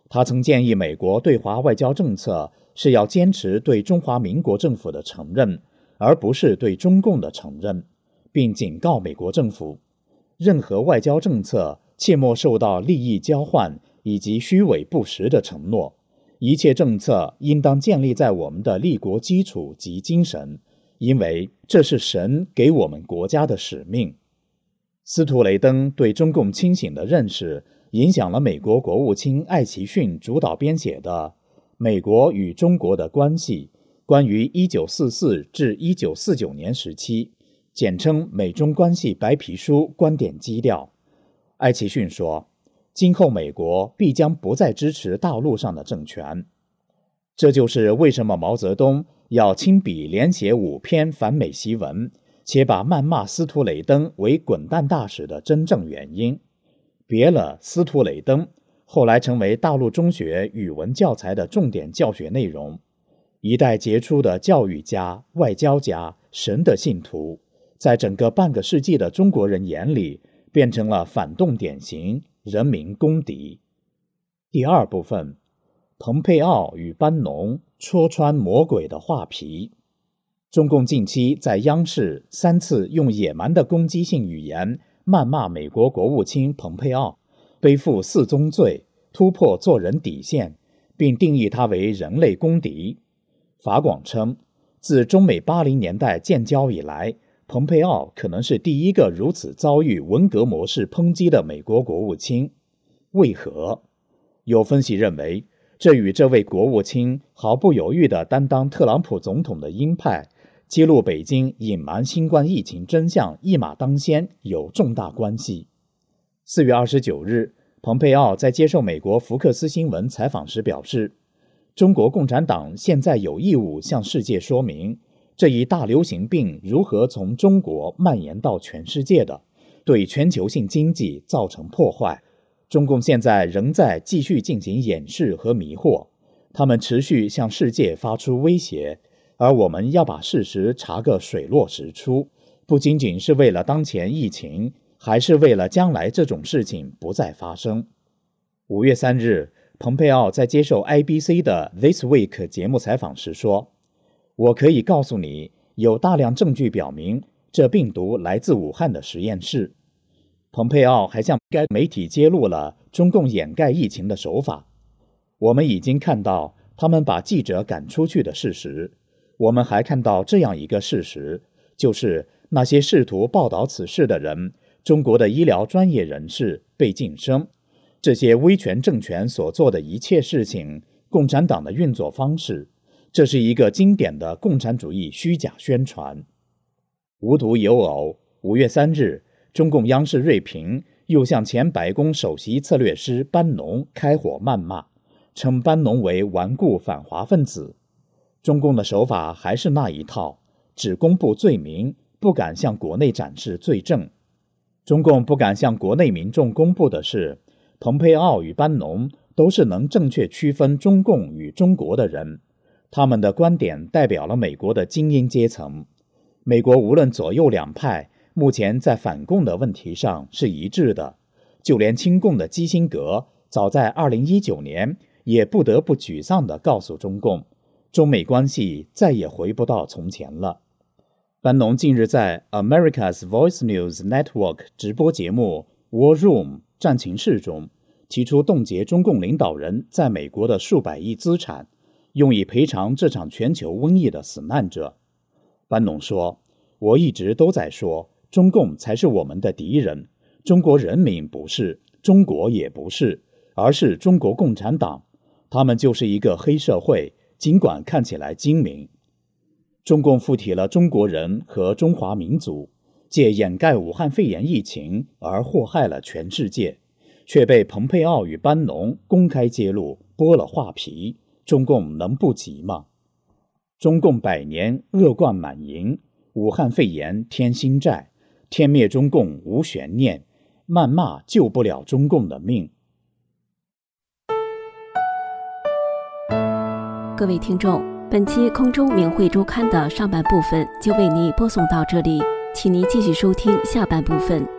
他曾建议美国对华外交政策是要坚持对中华民国政府的承认，而不是对中共的承认，并警告美国政府，任何外交政策切莫受到利益交换以及虚伪不实的承诺，一切政策应当建立在我们的立国基础及精神，因为这是神给我们国家的使命。司徒雷登对中共清醒的认识影响了美国国务卿艾奇逊主导编写的《美国与中国的关系》关于一九四四至一九四九年时期，简称美中关系白皮书观点基调。艾奇逊说，今后美国必将不再支持大陆上的政权。这就是为什么毛泽东要亲笔连写五篇反美檄文，且把谩骂司徒雷登为滚蛋大使的真正原因。别了司徒雷登，后来成为大陆中学语文教材的重点教学内容。一代杰出的教育家、外交家、神的信徒，在整个半个世纪的中国人眼里，变成了反动典型，人民公敌。第二部分，蓬佩奥与班农戳穿魔鬼的画皮。中共近期在央视三次用野蛮的攻击性语言谩骂美国国务卿蓬佩奥，背负四宗罪，突破做人底线，并定义他为人类公敌。法广称，自中美八零年代建交以来，蓬佩奥可能是第一个如此遭遇文革模式抨击的美国国务卿。为何？有分析认为，这与这位国务卿毫不犹豫地担当特朗普总统的鹰派，揭露北京隐瞒新冠疫情真相一马当先有重大关系。四月二十九日，蓬佩奥在接受美国福克斯新闻采访时表示，中国共产党现在有义务向世界说明，这一大流行病如何从中国蔓延到全世界的，对全球性经济造成破坏。中共现在仍在继续进行掩饰和迷惑，他们持续向世界发出威胁，而我们要把事实查个水落石出，不仅仅是为了当前疫情，还是为了将来这种事情不再发生。五月三日，蓬佩奥在接受 I B C 的 This Week 节目采访时说，我可以告诉你，有大量证据表明这病毒来自武汉的实验室。蓬佩奥还向该媒体揭露了中共掩盖疫情的手法。我们已经看到他们把记者赶出去的事实，我们还看到这样一个事实，就是那些试图报道此事的人，中国的医疗专业人士被晋升。这些威权政权所做的一切事情，共产党的运作方式，这是一个经典的共产主义虚假宣传。无独有偶，五月三日，中共央视锐评又向前白宫首席策略师班农开火谩骂，称班农为顽固反华分子。中共的手法还是那一套，只公布罪名，不敢向国内展示罪证。中共不敢向国内民众公布的是，蓬佩奥与班农都是能正确区分中共与中国的人，他们的观点代表了美国的精英阶层。美国无论左右两派，目前在反共的问题上是一致的，就连亲共的基辛格早在二零一九年也不得不沮丧地告诉中共，中美关系再也回不到从前了。班农近日在 America's Voice News Network 直播节目 War Room 战情室中提出冻结中共领导人在美国的数百亿资产，用以赔偿这场全球瘟疫的死难者。班农说，我一直都在说，中共才是我们的敌人，中国人民不是，中国也不是，而是中国共产党，他们就是一个黑社会，尽管看起来精明。中共附体了中国人和中华民族，借掩盖武汉肺炎疫情而祸害了全世界，却被蓬佩奥与班农公开揭露，剥了画皮，中共能不急吗？中共百年恶贯满盈，武汉肺炎添新债，天灭中共无悬念，谩骂救不了中共的命。 各位听众，本期空中明慧周刊的上半部分就为您播送到这里，请您继续收听下半部分。